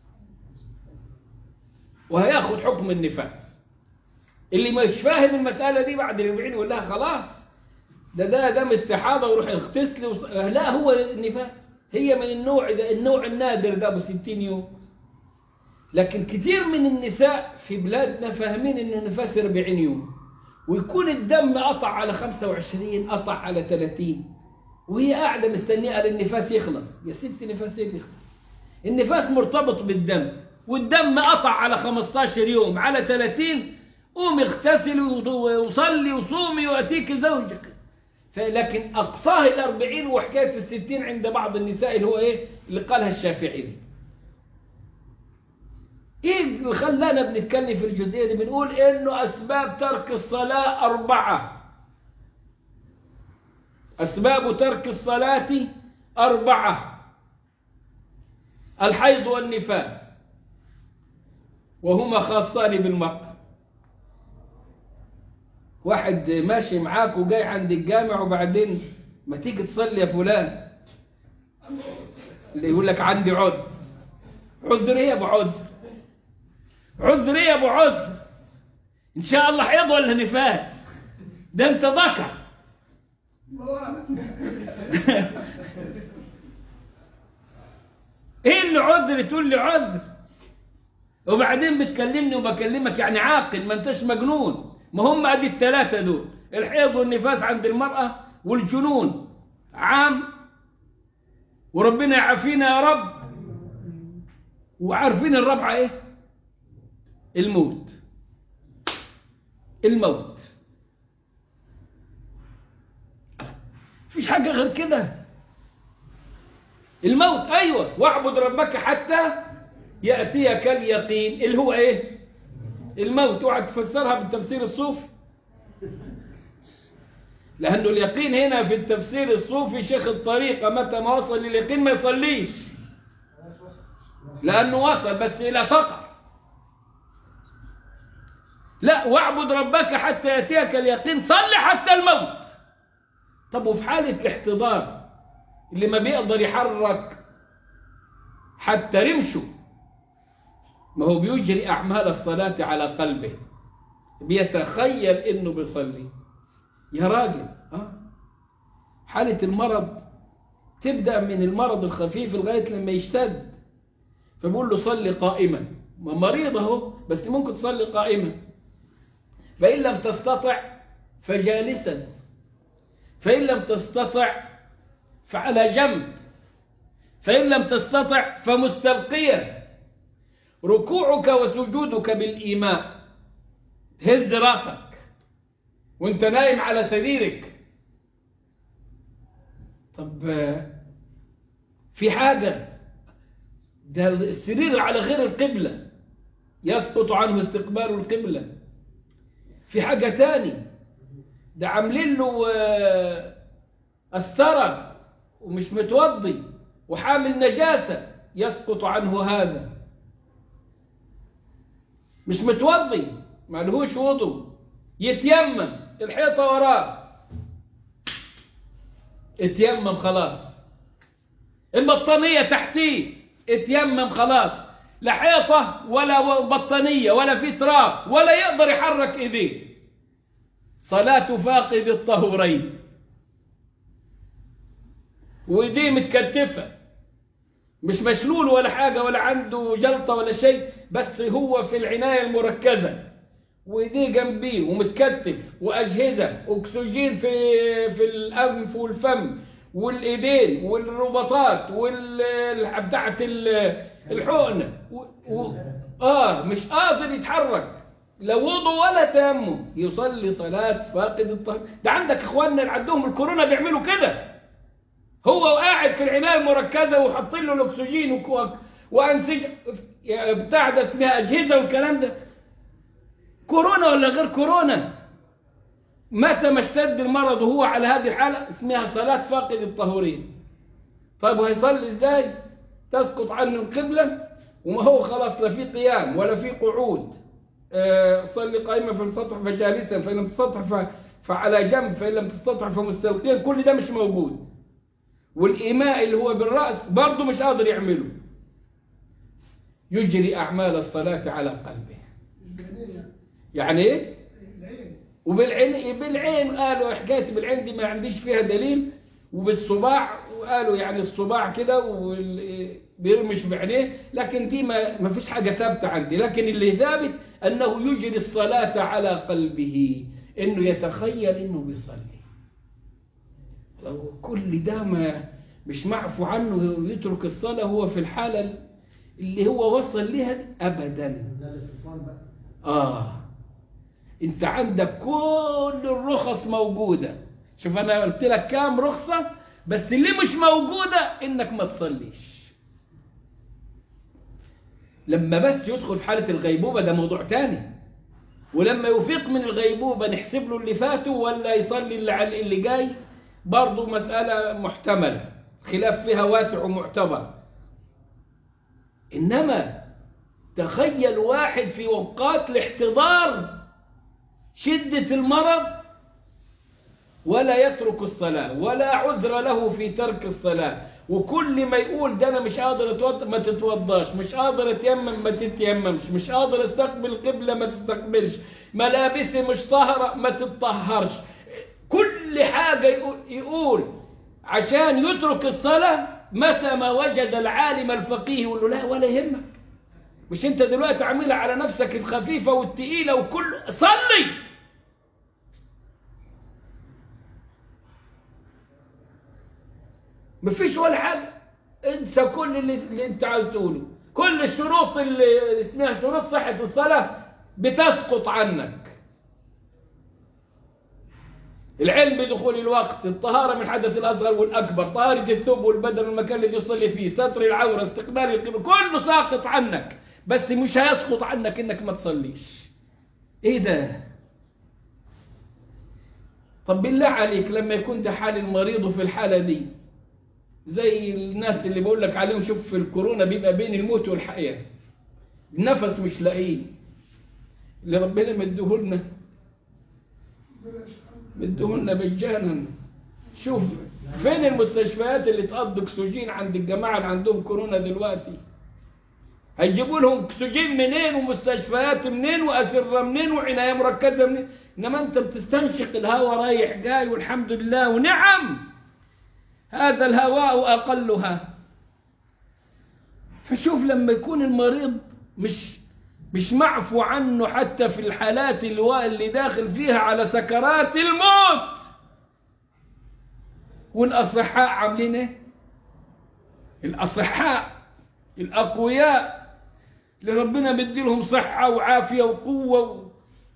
وهياخد حكم النفاس. اللي مش فاهم المسألة دي بعد الأربعين يقول لها خلاص ده ده دم استحاضة وروح اغتسلي وص... لا، هو النفاس هي من النوع ده، النوع النادر ده بستين يوم. لكن كتير من النساء في بلادنا فاهمين إنه النفاس أربعين يوم، ويكون الدم قطع على خمسة وعشرين، قطع على ثلاثين، وهي قاعدة مستنية للنفاس يخلص. يا ست نفاس ايه يخلص؟ النفاس مرتبط بالدم، والدم قطع على خمستاشر يوم، على ثلاثين قومي اغتسلي وصلي وصومي واتيك زوجك. لكن اقصاه الأربعين وحكاية الستين عند بعض النساء اللي هو ايه اللي قالها الشافعي دي. ايه اللي خلانا بنتكلم في الجزئية دي؟ بنقول انه اسباب ترك الصلاة اربعة. اسباب ترك الصلاة اربعة: الحيض والنفاس، وهما خاصان بالمرأة. واحد ماشي معاك وجاي عند الجامع وبعدين ما تيجي تصلي يا فلان، اللي يقول لك عندي عذر. عذر ايه يا ابو عذر؟ عذر ايه يا ابو عذر؟ ان شاء الله حيض ولا نفاس؟ ده انت ذكر. ايه اللي عذر تقول لي عذر؟ وبعدين بتكلمني وبكلمك يعني عاقل، ما انتش مجنون. ما هم ادي الثلاثه دول، الحيض والنفاس عند المرأة، والجنون عام، وربنا يعافينا يا رب. وعارفين الرابعه ايه؟ الموت. الموت مفيش حاجه غير كده. الموت، ايوه. واعبد ربك حتى ياتيك اليقين، اللي هو ايه؟ الموت. اوعى تفسرها بالتفسير الصوفي، لأنه اليقين هنا في التفسير الصوفي شيخ الطريقة متى ما وصل لليقين ما يصليش، لأنه وصل بس إلى فقر. لا، واعبد ربك حتى يأتيك اليقين، صلي حتى الموت. طب وفي حالة الاحتضار اللي ما بيقدر يحرك حتى رمشه، ما هو بيجري أعمال الصلاة على قلبه، بيتخيل إنه بيصلي. يا راجل، ها حالة المرض تبدأ من المرض الخفيف لغاية لما يشتد، فبقول له صلي قائما. ما مريض اهو، بس ممكن تصلي قائما. فإن لم تستطع فجالسا، فإن لم تستطع فعلى جنب، فإن لم تستطع فمستلقيا. ركوعك وسجودك بالإيماء، هز راسك وانت نايم على سريرك. طب في حاجة، ده السرير على غير القبلة يسقط عنه استقبال القبلة. في حاجة تاني، ده عاملين له الثرى ومش متوضي وحامل نجاسة، يسقط عنه هذا. مش متوضي ما لهوش وضوء، يتيمم، الحيطة وراه، اتيمم خلاص. البطانية تحتيه، اتيمم خلاص. لا حيطة ولا بطانية ولا في تراب ولا يقدر يحرك ايديه. صلاة فاقد الطهورين، وايديه متكتفة، مش مشلول ولا حاجة ولا عنده جلطة ولا شيء، بس هو في العناية المركزة، وايديه جنبيه ومتكتف، واجهزه واكسجين في في الانف والفم والايدين والرباطات وال بتاعه الحقنه و... و... اه مش قادر يتحرك، لا وضوء ولا تيمم، يصلي صلاه فاقد الطهر. ده عندك اخواننا اللي عندهم الكورونا بيعملوا كده، هو قاعد في العنايه المركزه وحاطين له الاكسجين و... وانسجه بتاع ده اسمها اجهزه والكلام ده. كورونا ولا غير كورونا، متى ما اشتد المرض وهو على هذه الحالة اسمها صلاة فاقد الطهورين. طيب وهيصلي ازاي؟ تسقط عنه القبلة وما هو خلاص، لا في قيام ولا في قعود. أه صلي قائما فانسطح فجالسا، فإن تسطح فعلى جنب، فإن لم تستطع فمستلقيا، كل ده مش موجود. والإيماء اللي هو بالرأس برضه مش قادر يعمله. يجري أعمال الصلاة على قلبه. يعني إيه؟ وبالعين، بالعين قالوا حكاية بالعين دي ما عنديش فيها دليل، وبالصباع وقالوا يعني الصباع كده وبيرمش بعينيه، لكن دي ما, ما فيش حاجة ثابتة عندي. لكن اللي ثابت أنه يجري الصلاة على قلبه، إنه يتخيل إنه بيصلي. لو كل ده ما مش معفو عنه ويترك الصلاة، هو في الحالة اللي هو وصل لها أبدا. آه انت عندك كل الرخص موجودة. شوف انا قلت لك كام رخصة، بس اللي مش موجودة انك ما تصليش. لما بس يدخل في حالة الغيبوبة ده موضوع تاني، ولما يفيق من الغيبوبة نحسب له اللي فاته ولا يصلي اللي على اللي جاي، برضو مسألة محتملة، خلاف فيها واسع ومعتبر. انما تخيل واحد في وقات الاحتضار شدة المرض ولا يترك الصلاة، ولا عذر له في ترك الصلاة، وكل ما يقول ده أنا مش قادر أتوضى ما تتوضاش، مش قادر أتيمم ما تتيممش، مش قادر أستقبل القبلة ما تستقبلش، ملابسي مش طاهرة ما تتطهرش، كل حاجة يقول, يقول عشان يترك الصلاة. متى ما وجد العالم الفقيه يقول له لا ولا يهمك، مش انت دلوقتي عاملها على نفسك الخفيفة والتقيلة وكل صلي. مفيش ولا حاجة، انسى كل اللي, اللي انت عايز تقوله. كل الشروط اللي اسمها شروط صحة الصلاة بتسقط عنك. العلم بدخول الوقت، الطهارة من الحدث الأصغر والأكبر، طهارة الثوب والبدن والمكان الذي يصلي فيه، ستر العورة، استقبال القبلة، كله ساقط عنك، بس مش هيسقط عنك انك ما تصليش. ايه ده؟ طب بالله عليك لما يكون ده حال المريض في الحالة دي، زي الناس اللي بقول لك عليهم، شوف في الكورونا بيبقى بين الموت والحياة، النفس مش لاقين، اللي ربنا مديهولنا مديهولنا مجانا. شوف فين المستشفيات اللي تقضي اكسجين عند الجماعة اللي عندهم كورونا دلوقتي؟ هيجيبوا لهم اكسجين منين ومستشفيات منين وأسرة منين وعناية مركزة منين؟ انما انت بتستنشق الهواء رايح جاي والحمد لله، ونعم هذا الهواء أقلها. فشوف لما يكون المريض مش مش معفو عنه حتى في الحالات اللي داخل فيها على سكرات الموت، والأصحاء عاملين ايه؟ الأصحاء الأقوياء اللي ربنا بدي لهم صحة وعافية وقوة،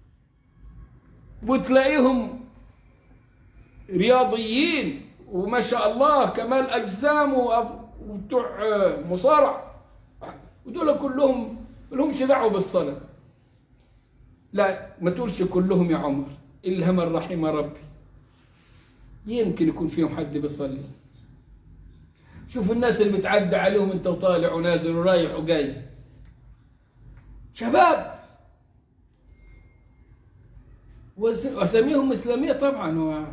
وتلاقيهم رياضيين وما شاء الله كمال أجسام وبتوع مصارع، ودول كلهم لهمش دعوة بالصلاة. لا ما تقولش كلهم يا عمر، إلا من رحم ربي، يمكن يكون فيهم حد بيصلي. شوف الناس اللي بتعدى عليهم انت وطالع ونازل ورايح وجاي، شباب واساميهم اسلاميه طبعا، و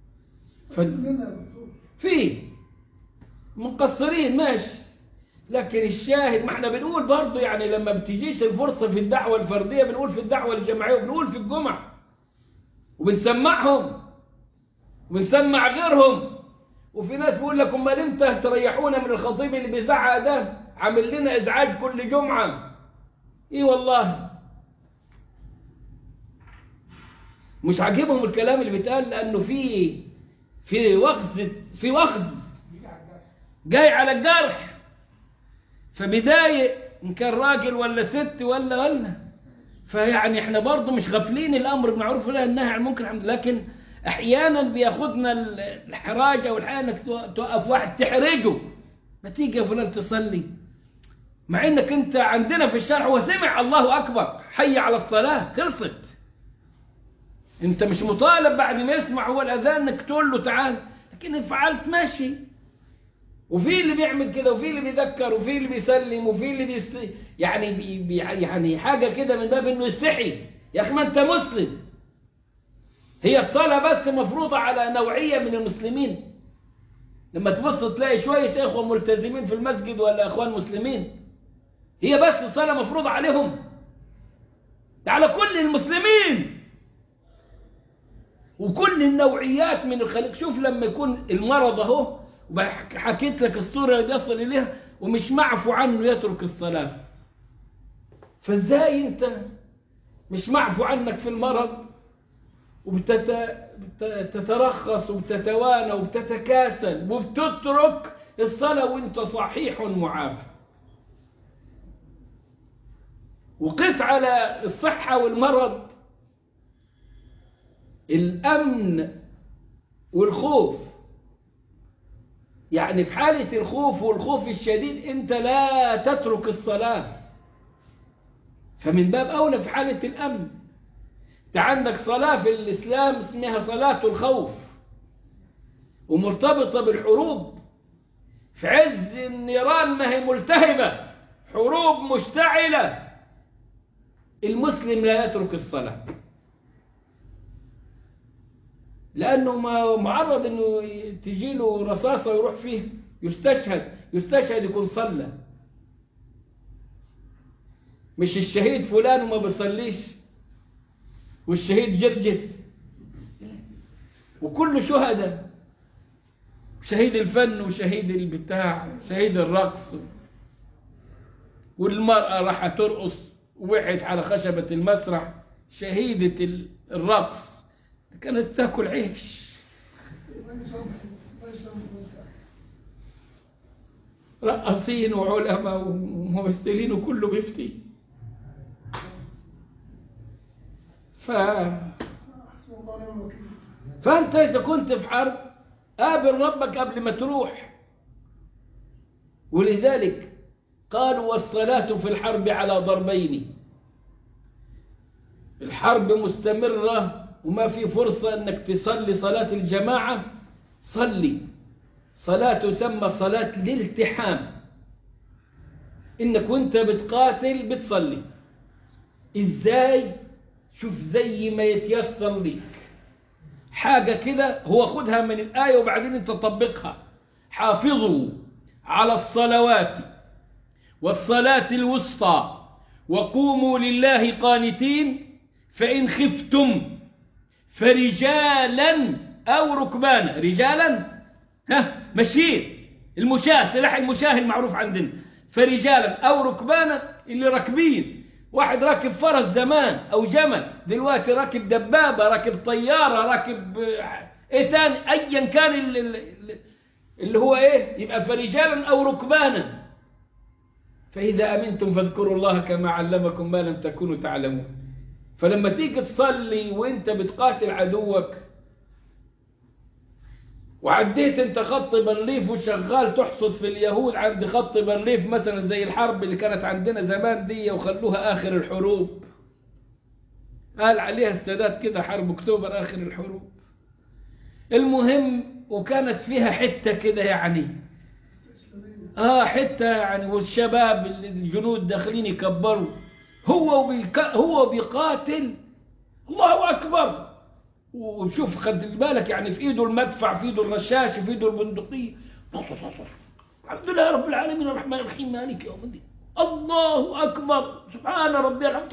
في مقصرين ماشي، لكن الشاهد ما احنا بنقول برضه يعني لما بتجيش الفرصه في الدعوه الفرديه بنقول في الدعوه الجماعيه، وبنقول في الجمعه وبنسمعهم وبنسمع غيرهم. وفي ناس بيقول لك امال امتى تريحونا من الخطيب اللي بيزعق ده، عامل لنا ازعاج كل جمعه. ايه والله مش عاجبهم الكلام اللي بيتقال، لانه في في وخز في وخز جاي على الجرح، فبداية ان كان راجل ولا ست ولا ولا فيعني احنا برضه مش غافلين الامر بالمعروف والنهي عن المنكر، لكن احيانا بياخدنا الحراجه والحياه انك توقف واحد تحرجه، ما تيجي يا فلان تصلي، مع انك انت عندنا في الشرع وسمع الله اكبر حي على الصلاه خلصت، انت مش مطالب بعد ما يسمع هو الاذان انك تقول له تعال، لكن ان فعلت ماشي. وفي اللي بيعمل كده، وفي اللي بيذكر، وفي اللي بيسلم، وفي اللي بيست... يعني بي... بي... يعني حاجه كده من باب انه يستحي. يا اخي ما انت مسلم، هي الصلاة بس مفروضة على نوعية من المسلمين؟ لما تبص تلاقي شوية إخوة ملتزمين في المسجد ولا إخوان مسلمين، هي بس الصلاة مفروضة عليهم؟ على كل المسلمين وكل النوعيات من الخليق. شوف لما يكون المرض اهو، حكيت لك الصورة اللي بيصل إليها، ومش معفو عنه يترك الصلاة، فازاي انت مش معفو عنك في المرض وبتترخص وبتتوانى وبتتكاسل وبتترك الصلاة وانت صحيح معافى؟ وقس على الصحة والمرض الأمن والخوف. يعني في حالة الخوف والخوف الشديد انت لا تترك الصلاة، فمن باب أولى في حالة الأمن. انت عندك صلاة في الإسلام اسمها صلاة الخوف، ومرتبطة بالحروب. في عز النيران ما هي ملتهبة، حروب مشتعلة، المسلم لا يترك الصلاة، لأنه معرض أنه تجيله رصاصة ويروح فيه يستشهد يستشهد يكون صلى. مش الشهيد فلان وما بيصليش، والشهيد جرجس، وكل شهداء، شهيد الفن وشهيد البتاع، شهيد الرقص. والمرأة راح ترقص ووقعت على خشبة المسرح، شهيدة الرقص كانت تاكل عيش. رقصين وعلماء وممثلين وكله بيفتي. ف... فأنت إذا كنت في حرب قابل ربك قبل ما تروح. ولذلك قالوا والصلاة في الحرب على ضربين، الحرب مستمرة وما في فرصة أنك تصلي صلاة الجماعة، صلي صلاة تسمى صلاة الالتحام، إنك وانت بتقاتل بتصلي. إزاي؟ شوف زي ما يتيسر ليك حاجة كده، هو خدها من الآية وبعدين انت تطبقها. حافظوا على الصلوات والصلاة الوسطى وقوموا لله قانتين فإن خفتم فرجالا أو ركبانا. رجالا ها مشير، المشاه، سلاح المشاه المعروف عندنا. فرجالا أو ركبانا اللي راكبين، واحد راكب فرس زمان أو جمل، دلوقتي راكب دبابة، راكب طيارة، راكب إيه تاني، أيا كان اللي, اللي هو إيه، يبقى فرجالا أو ركبانا. فإذا أمنتم فاذكروا الله كما علمكم ما لم تكونوا تعلمون. فلما تيجي تصلي وانت بتقاتل عدوك، وعديت انت خط بارليف وشغال تحصد في اليهود عند خط بارليف مثلا، زي الحرب اللي كانت عندنا زمان دي وخلوها آخر الحروب، قال عليها السادات كده حرب اكتوبر آخر الحروب. المهم وكانت فيها حتة كده يعني اه حتة يعني، والشباب الجنود داخلين يكبروا، هو بيك... هو بيقاتل، الله أكبر. وشوف خد بالك يعني في ايده المدفع، في ايده الرشاش، في ايده البندقية. الحمد لله رب العالمين الرحمن الرحيم مالك يوم الدين، الله أكبر سبحان ربي العظيم،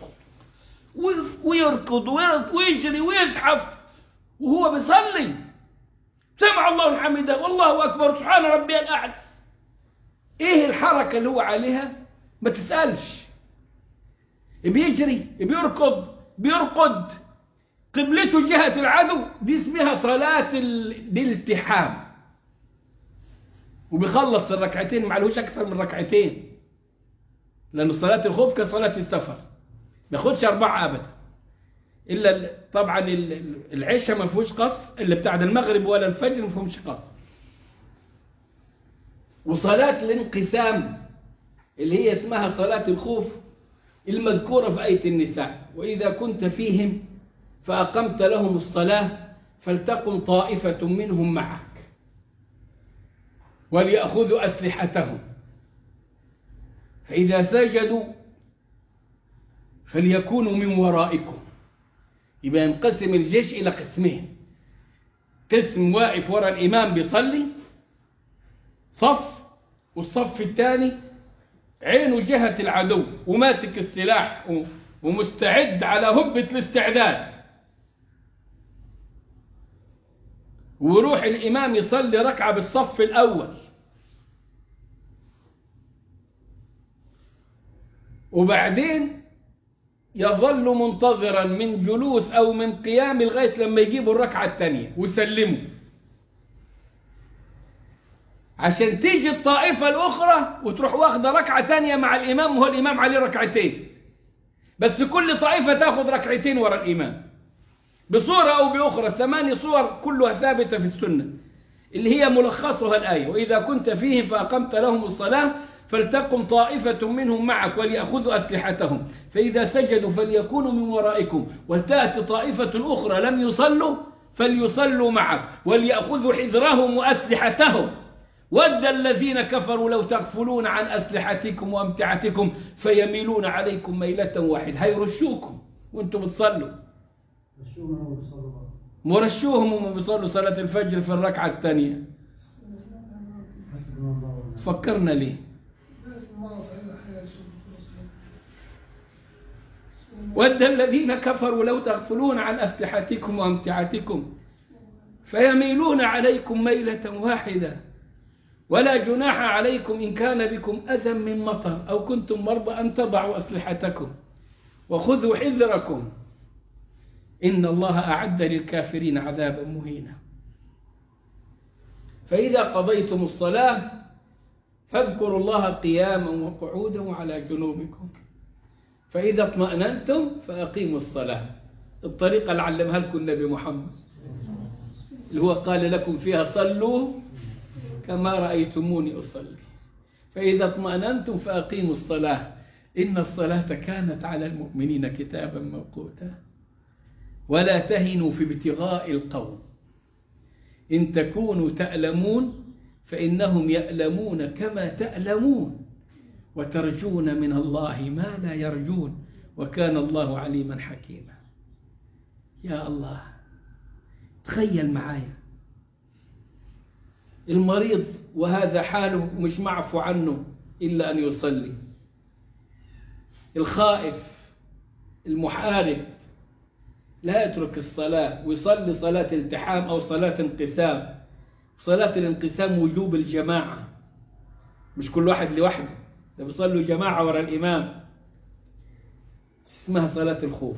ويركض ويجري ويزحف وهو بيصلي، سمع الله الحمد والله أكبر سبحان ربي الأعلى. ايه الحركة اللي هو عليها؟ ما تسألش، بيجري بيركض بيرقد، قبلته جهة العدو، دي اسمها صلاة الالتحام. وبيخلص الركعتين، معلوش أكثر من ركعتين، لأن صلاة الخوف كصلاة السفر ما ياخدش أربعة أبدا، إلا طبعا العشاء ما فيهوش قصر، اللي بتاع المغرب ولا الفجر ما فيهمش قصر. وصلاة الانقسام اللي هي اسمها صلاة الخوف المذكورة في آية النساء، وإذا كنت فيهم فأقمت لهم الصلاة فلتقم طائفة منهم معك وليأخذوا أسلحتهم فإذا سجدوا فليكونوا من ورائكم يبقى ينقسم الجيش إلى قسمين، قسم واقف وراء الإمام بيصلي صف، والصف الثاني عينه جهة العدو وماسك السلاح ومستعد على هبة الاستعداد، ويروح الإمام يصلي ركعة بالصف الأول، وبعدين يظل منتظرا من جلوس أو من قيام لغاية لما يجيبوا الركعة الثانية ويسلموا، عشان تيجي الطائفة الأخرى وتروح واخدة ركعة ثانية مع الإمام، وهو الإمام عليه ركعتين، بس كل طائفة تاخذ ركعتين وراء الإمام بصورة أو بأخرى. ثماني صور كلها ثابتة في السنة اللي هي ملخصها الآية: وإذا كنت فيهم فأقمت لهم الصلاة فلتقم طائفة منهم معك وليأخذوا أسلحتهم فإذا سجدوا فليكونوا من ورائكم ولتأتي طائفة أخرى لم يصلوا فليصلوا معك وليأخذوا حذرهم وأسلحتهم ود الذين كفروا لو تغفلون عن أسلحتكم وأمتعتكم فيميلون عليكم ميلة واحدة. هيرشوكم وانتم بتصلوا، مرشوهم وهم بيصلوا صلاة الفجر في الركعة الثانية. فكرنا ليه؟ ود الذين كفروا لو تغفلون عن أسلحتكم وأمتعتكم فيميلون عليكم ميلة واحدة ولا جناح عليكم إن كان بكم أذى من مطر أو كنتم مرضى أن تضعوا أسلحتكم وخذوا حذركم إن الله أعد للكافرين عذابا مهينا. فإذا قضيتم الصلاة فاذكروا الله قياما وقعودا وعلى جنوبكم فإذا اطمأننتم فأقيموا الصلاة. الطريقة اللي علمها لكم النبي محمد اللي هو قال لكم فيها صلوا كما رأيتموني أصلي. فإذا اطمأننتم فأقيموا الصلاة إن الصلاة كانت على المؤمنين كتابا موقوتا ولا تهنوا في ابتغاء القوم إن تكونوا تألمون فإنهم يألمون كما تألمون وترجون من الله ما لا يرجون وكان الله عليما حكيما. يا الله، تخيل معايا المريض وهذا حاله مش معفو عنه إلا أن يصلي، الخائف المحارب لا يترك الصلاة ويصلي صلاة التحام أو صلاة انقسام. صلاة الانقسام وجوب الجماعة، مش كل واحد لوحده، ده بيصلوا جماعة وراء الإمام، اسمها صلاة الخوف.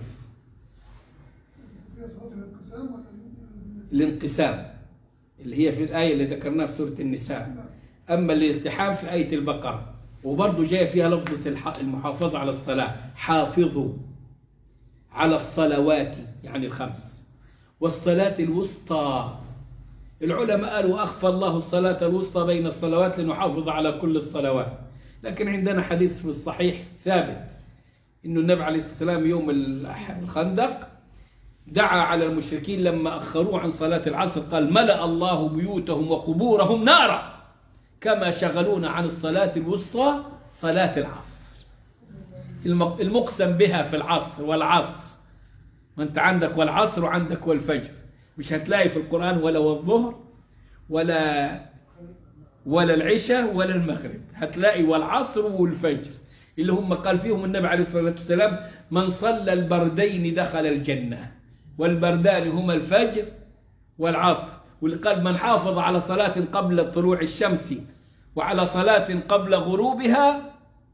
الانقسام اللي هي في الآية اللي ذكرناها في سورة النساء، أما الالتحام في آية البقرة، وبرضه جاء فيها لفظة المحافظة على الصلاة: حافظوا على الصلوات يعني الخمس والصلاة الوسطى. العلماء قالوا أخفى الله الصلاة الوسطى بين الصلوات لنحافظ على كل الصلوات، لكن عندنا حديث في الصحيح ثابت إنه النبي عليه الصلاة والسلام يوم الخندق دعا على المشركين لما أخروه عن صلاة العصر قال: ملأ الله بيوتهم وقبورهم نارا كما شغلونا عن الصلاة الوسطى صلاة العصر. المقسم بها في العصر والعصر، ما أنت عندك والعصر وعندك والفجر، مش هتلاقي في القرآن ولا والظهر ولا ولا العشاء ولا المغرب، هتلاقي والعصر والفجر اللي هم قال فيهم النبي عليه الصلاة والسلام: من صلى البردين دخل الجنة، والبردان هما الفجر والعصر. واللي قال: من حافظ على صلاة قبل طلوع الشمس وعلى صلاة قبل غروبها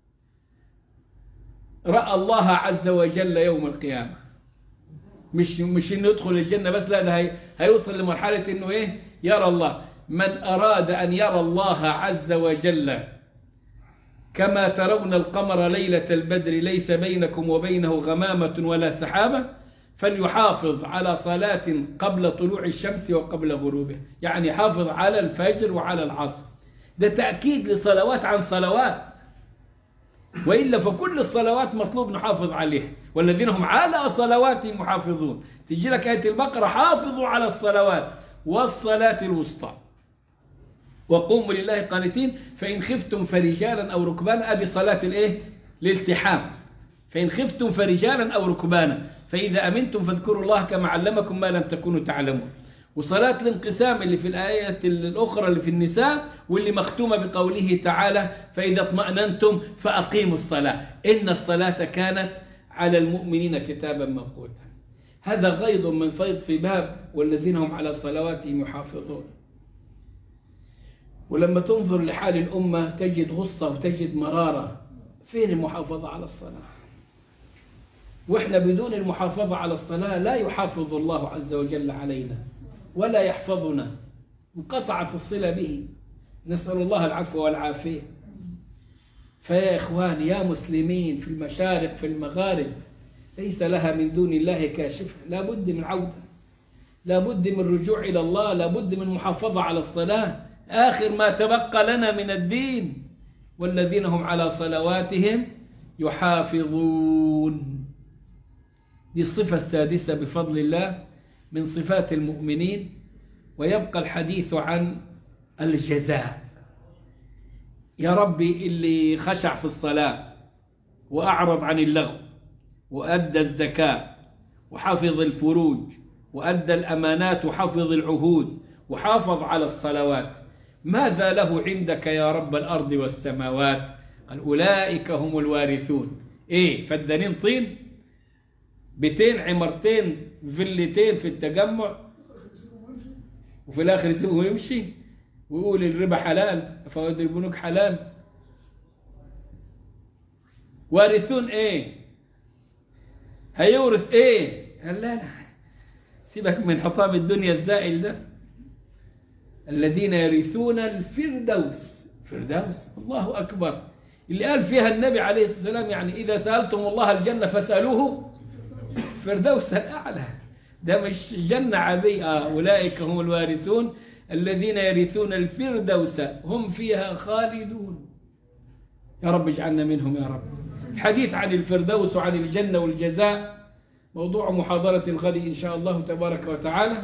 رأى الله عز وجل يوم القيامة. مش مش انه يدخل الجنة بس، لا، ده هي هيوصل لمرحلة انه ايه؟ يرى الله. من أراد أن يرى الله عز وجل كما ترون القمر ليلة البدر ليس بينكم وبينه غمامة ولا سحابة فليحافظ على صلاة قبل طلوع الشمس وقبل غروبها، يعني حافظ على الفجر وعلى العصر. ده تأكيد لصلوات عن صلوات، وإلا فكل الصلوات مطلوب نحافظ عليها، والذين هم على صلواتهم محافظون. تجي لك آية البقرة: حافظوا على الصلوات والصلاة الوسطى وقوموا لله قانتين فإن خفتم فرجالا أو ركبانا. أدي صلاة الإيه؟ الالتحام. فإن خفتم فرجالا أو ركبانا، فإذا أمنتم فاذكروا الله كما علمكم ما لم تكونوا تعلمون. وصلاة الانقسام اللي في الآية الأخرى اللي في النساء واللي مختومة بقوله تعالى فإذا اطمأننتم فأقيموا الصلاة إن الصلاة كانت على المؤمنين كتابا موقوتا. هذا غيض من فيض في باب والذين هم على صلواتهم يحافظون. ولما تنظر لحال الأمة تجد غصة وتجد مرارة. فين المحافظة على الصلاة؟ وإحنا بدون المحافظة على الصلاة لا يحافظ الله عز وجل علينا ولا يحفظنا، انقطعت الصلة به، نسأل الله العفو والعافية. فيا إخوان يا مسلمين في المشارق في المغارب ليس لها من دون الله كاشفة، لا بد من عودة، لا بد من رجوع إلى الله، لا بد من محافظة على الصلاة، آخر ما تبقى لنا من الدين. والذين هم على صلواتهم يحافظون. دي الصفة السادسة بفضل الله من صفات المؤمنين. ويبقى الحديث عن الجزاء. يا ربي اللي خشع في الصلاة وأعرض عن اللغو وأدى الزكاة وحفظ الفروج وأدى الأمانات وحفظ العهود وحافظ على الصلوات، ماذا له عندك يا رب الأرض والسماوات؟ قال أولئك هم الوارثون. إيه فدانين طين بيتين عمرتين فيلتين في التجمع وفي الآخر يسيبه يمشي ويقول الربا حلال فوائد البنوك حلال. وارثون ايه؟ هيورث ايه؟ قال لا لا سيبك من حطام الدنيا الزائل ده. الذين يرثون الفردوس. فردوس الله أكبر اللي قال فيها النبي عليه الصلاة والسلام يعني إذا سألتم الله الجنة فاسألوه فردوس الأعلى. ده مش جنة عادية. أولئك هم الوارثون الذين يرثون الفردوس هم فيها خالدون. يا رب اجعلنا منهم يا رب. الحديث عن الفردوس وعن الجنة والجزاء موضوع محاضرة الغد إن شاء الله تبارك وتعالى.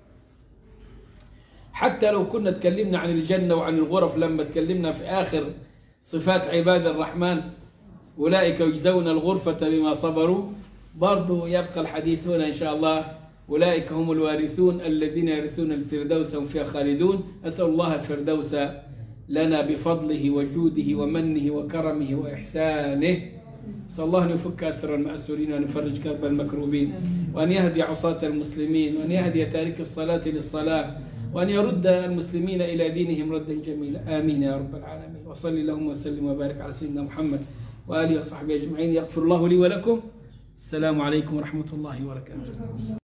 حتى لو كنا تكلمنا عن الجنة وعن الغرف لما تكلمنا في آخر صفات عباد الرحمن أولئك يجزون الغرفة بما صبروا، برضو يبقى الحديث هنا إن شاء الله أولئك هم الوارثون الذين يرثون الفردوس هم فيها خالدون. أسأل الله الفردوس لنا بفضله وجوده ومنه وكرمه وإحسانه. أسأل الله أن يفك أسر المأسورين وأن يفرج كرب المكروبين وأن يهدي عصاة المسلمين وأن يهدي تارك الصلاة للصلاة وأن يرد المسلمين إلى دينهم ردا جميلا. آمين يا رب العالمين. وصل اللهم وسلم وبارك على سيدنا محمد وآله وصحبه أجمعين. يغفر الله لي ولكم. السلام عليكم ورحمة الله وبركاته.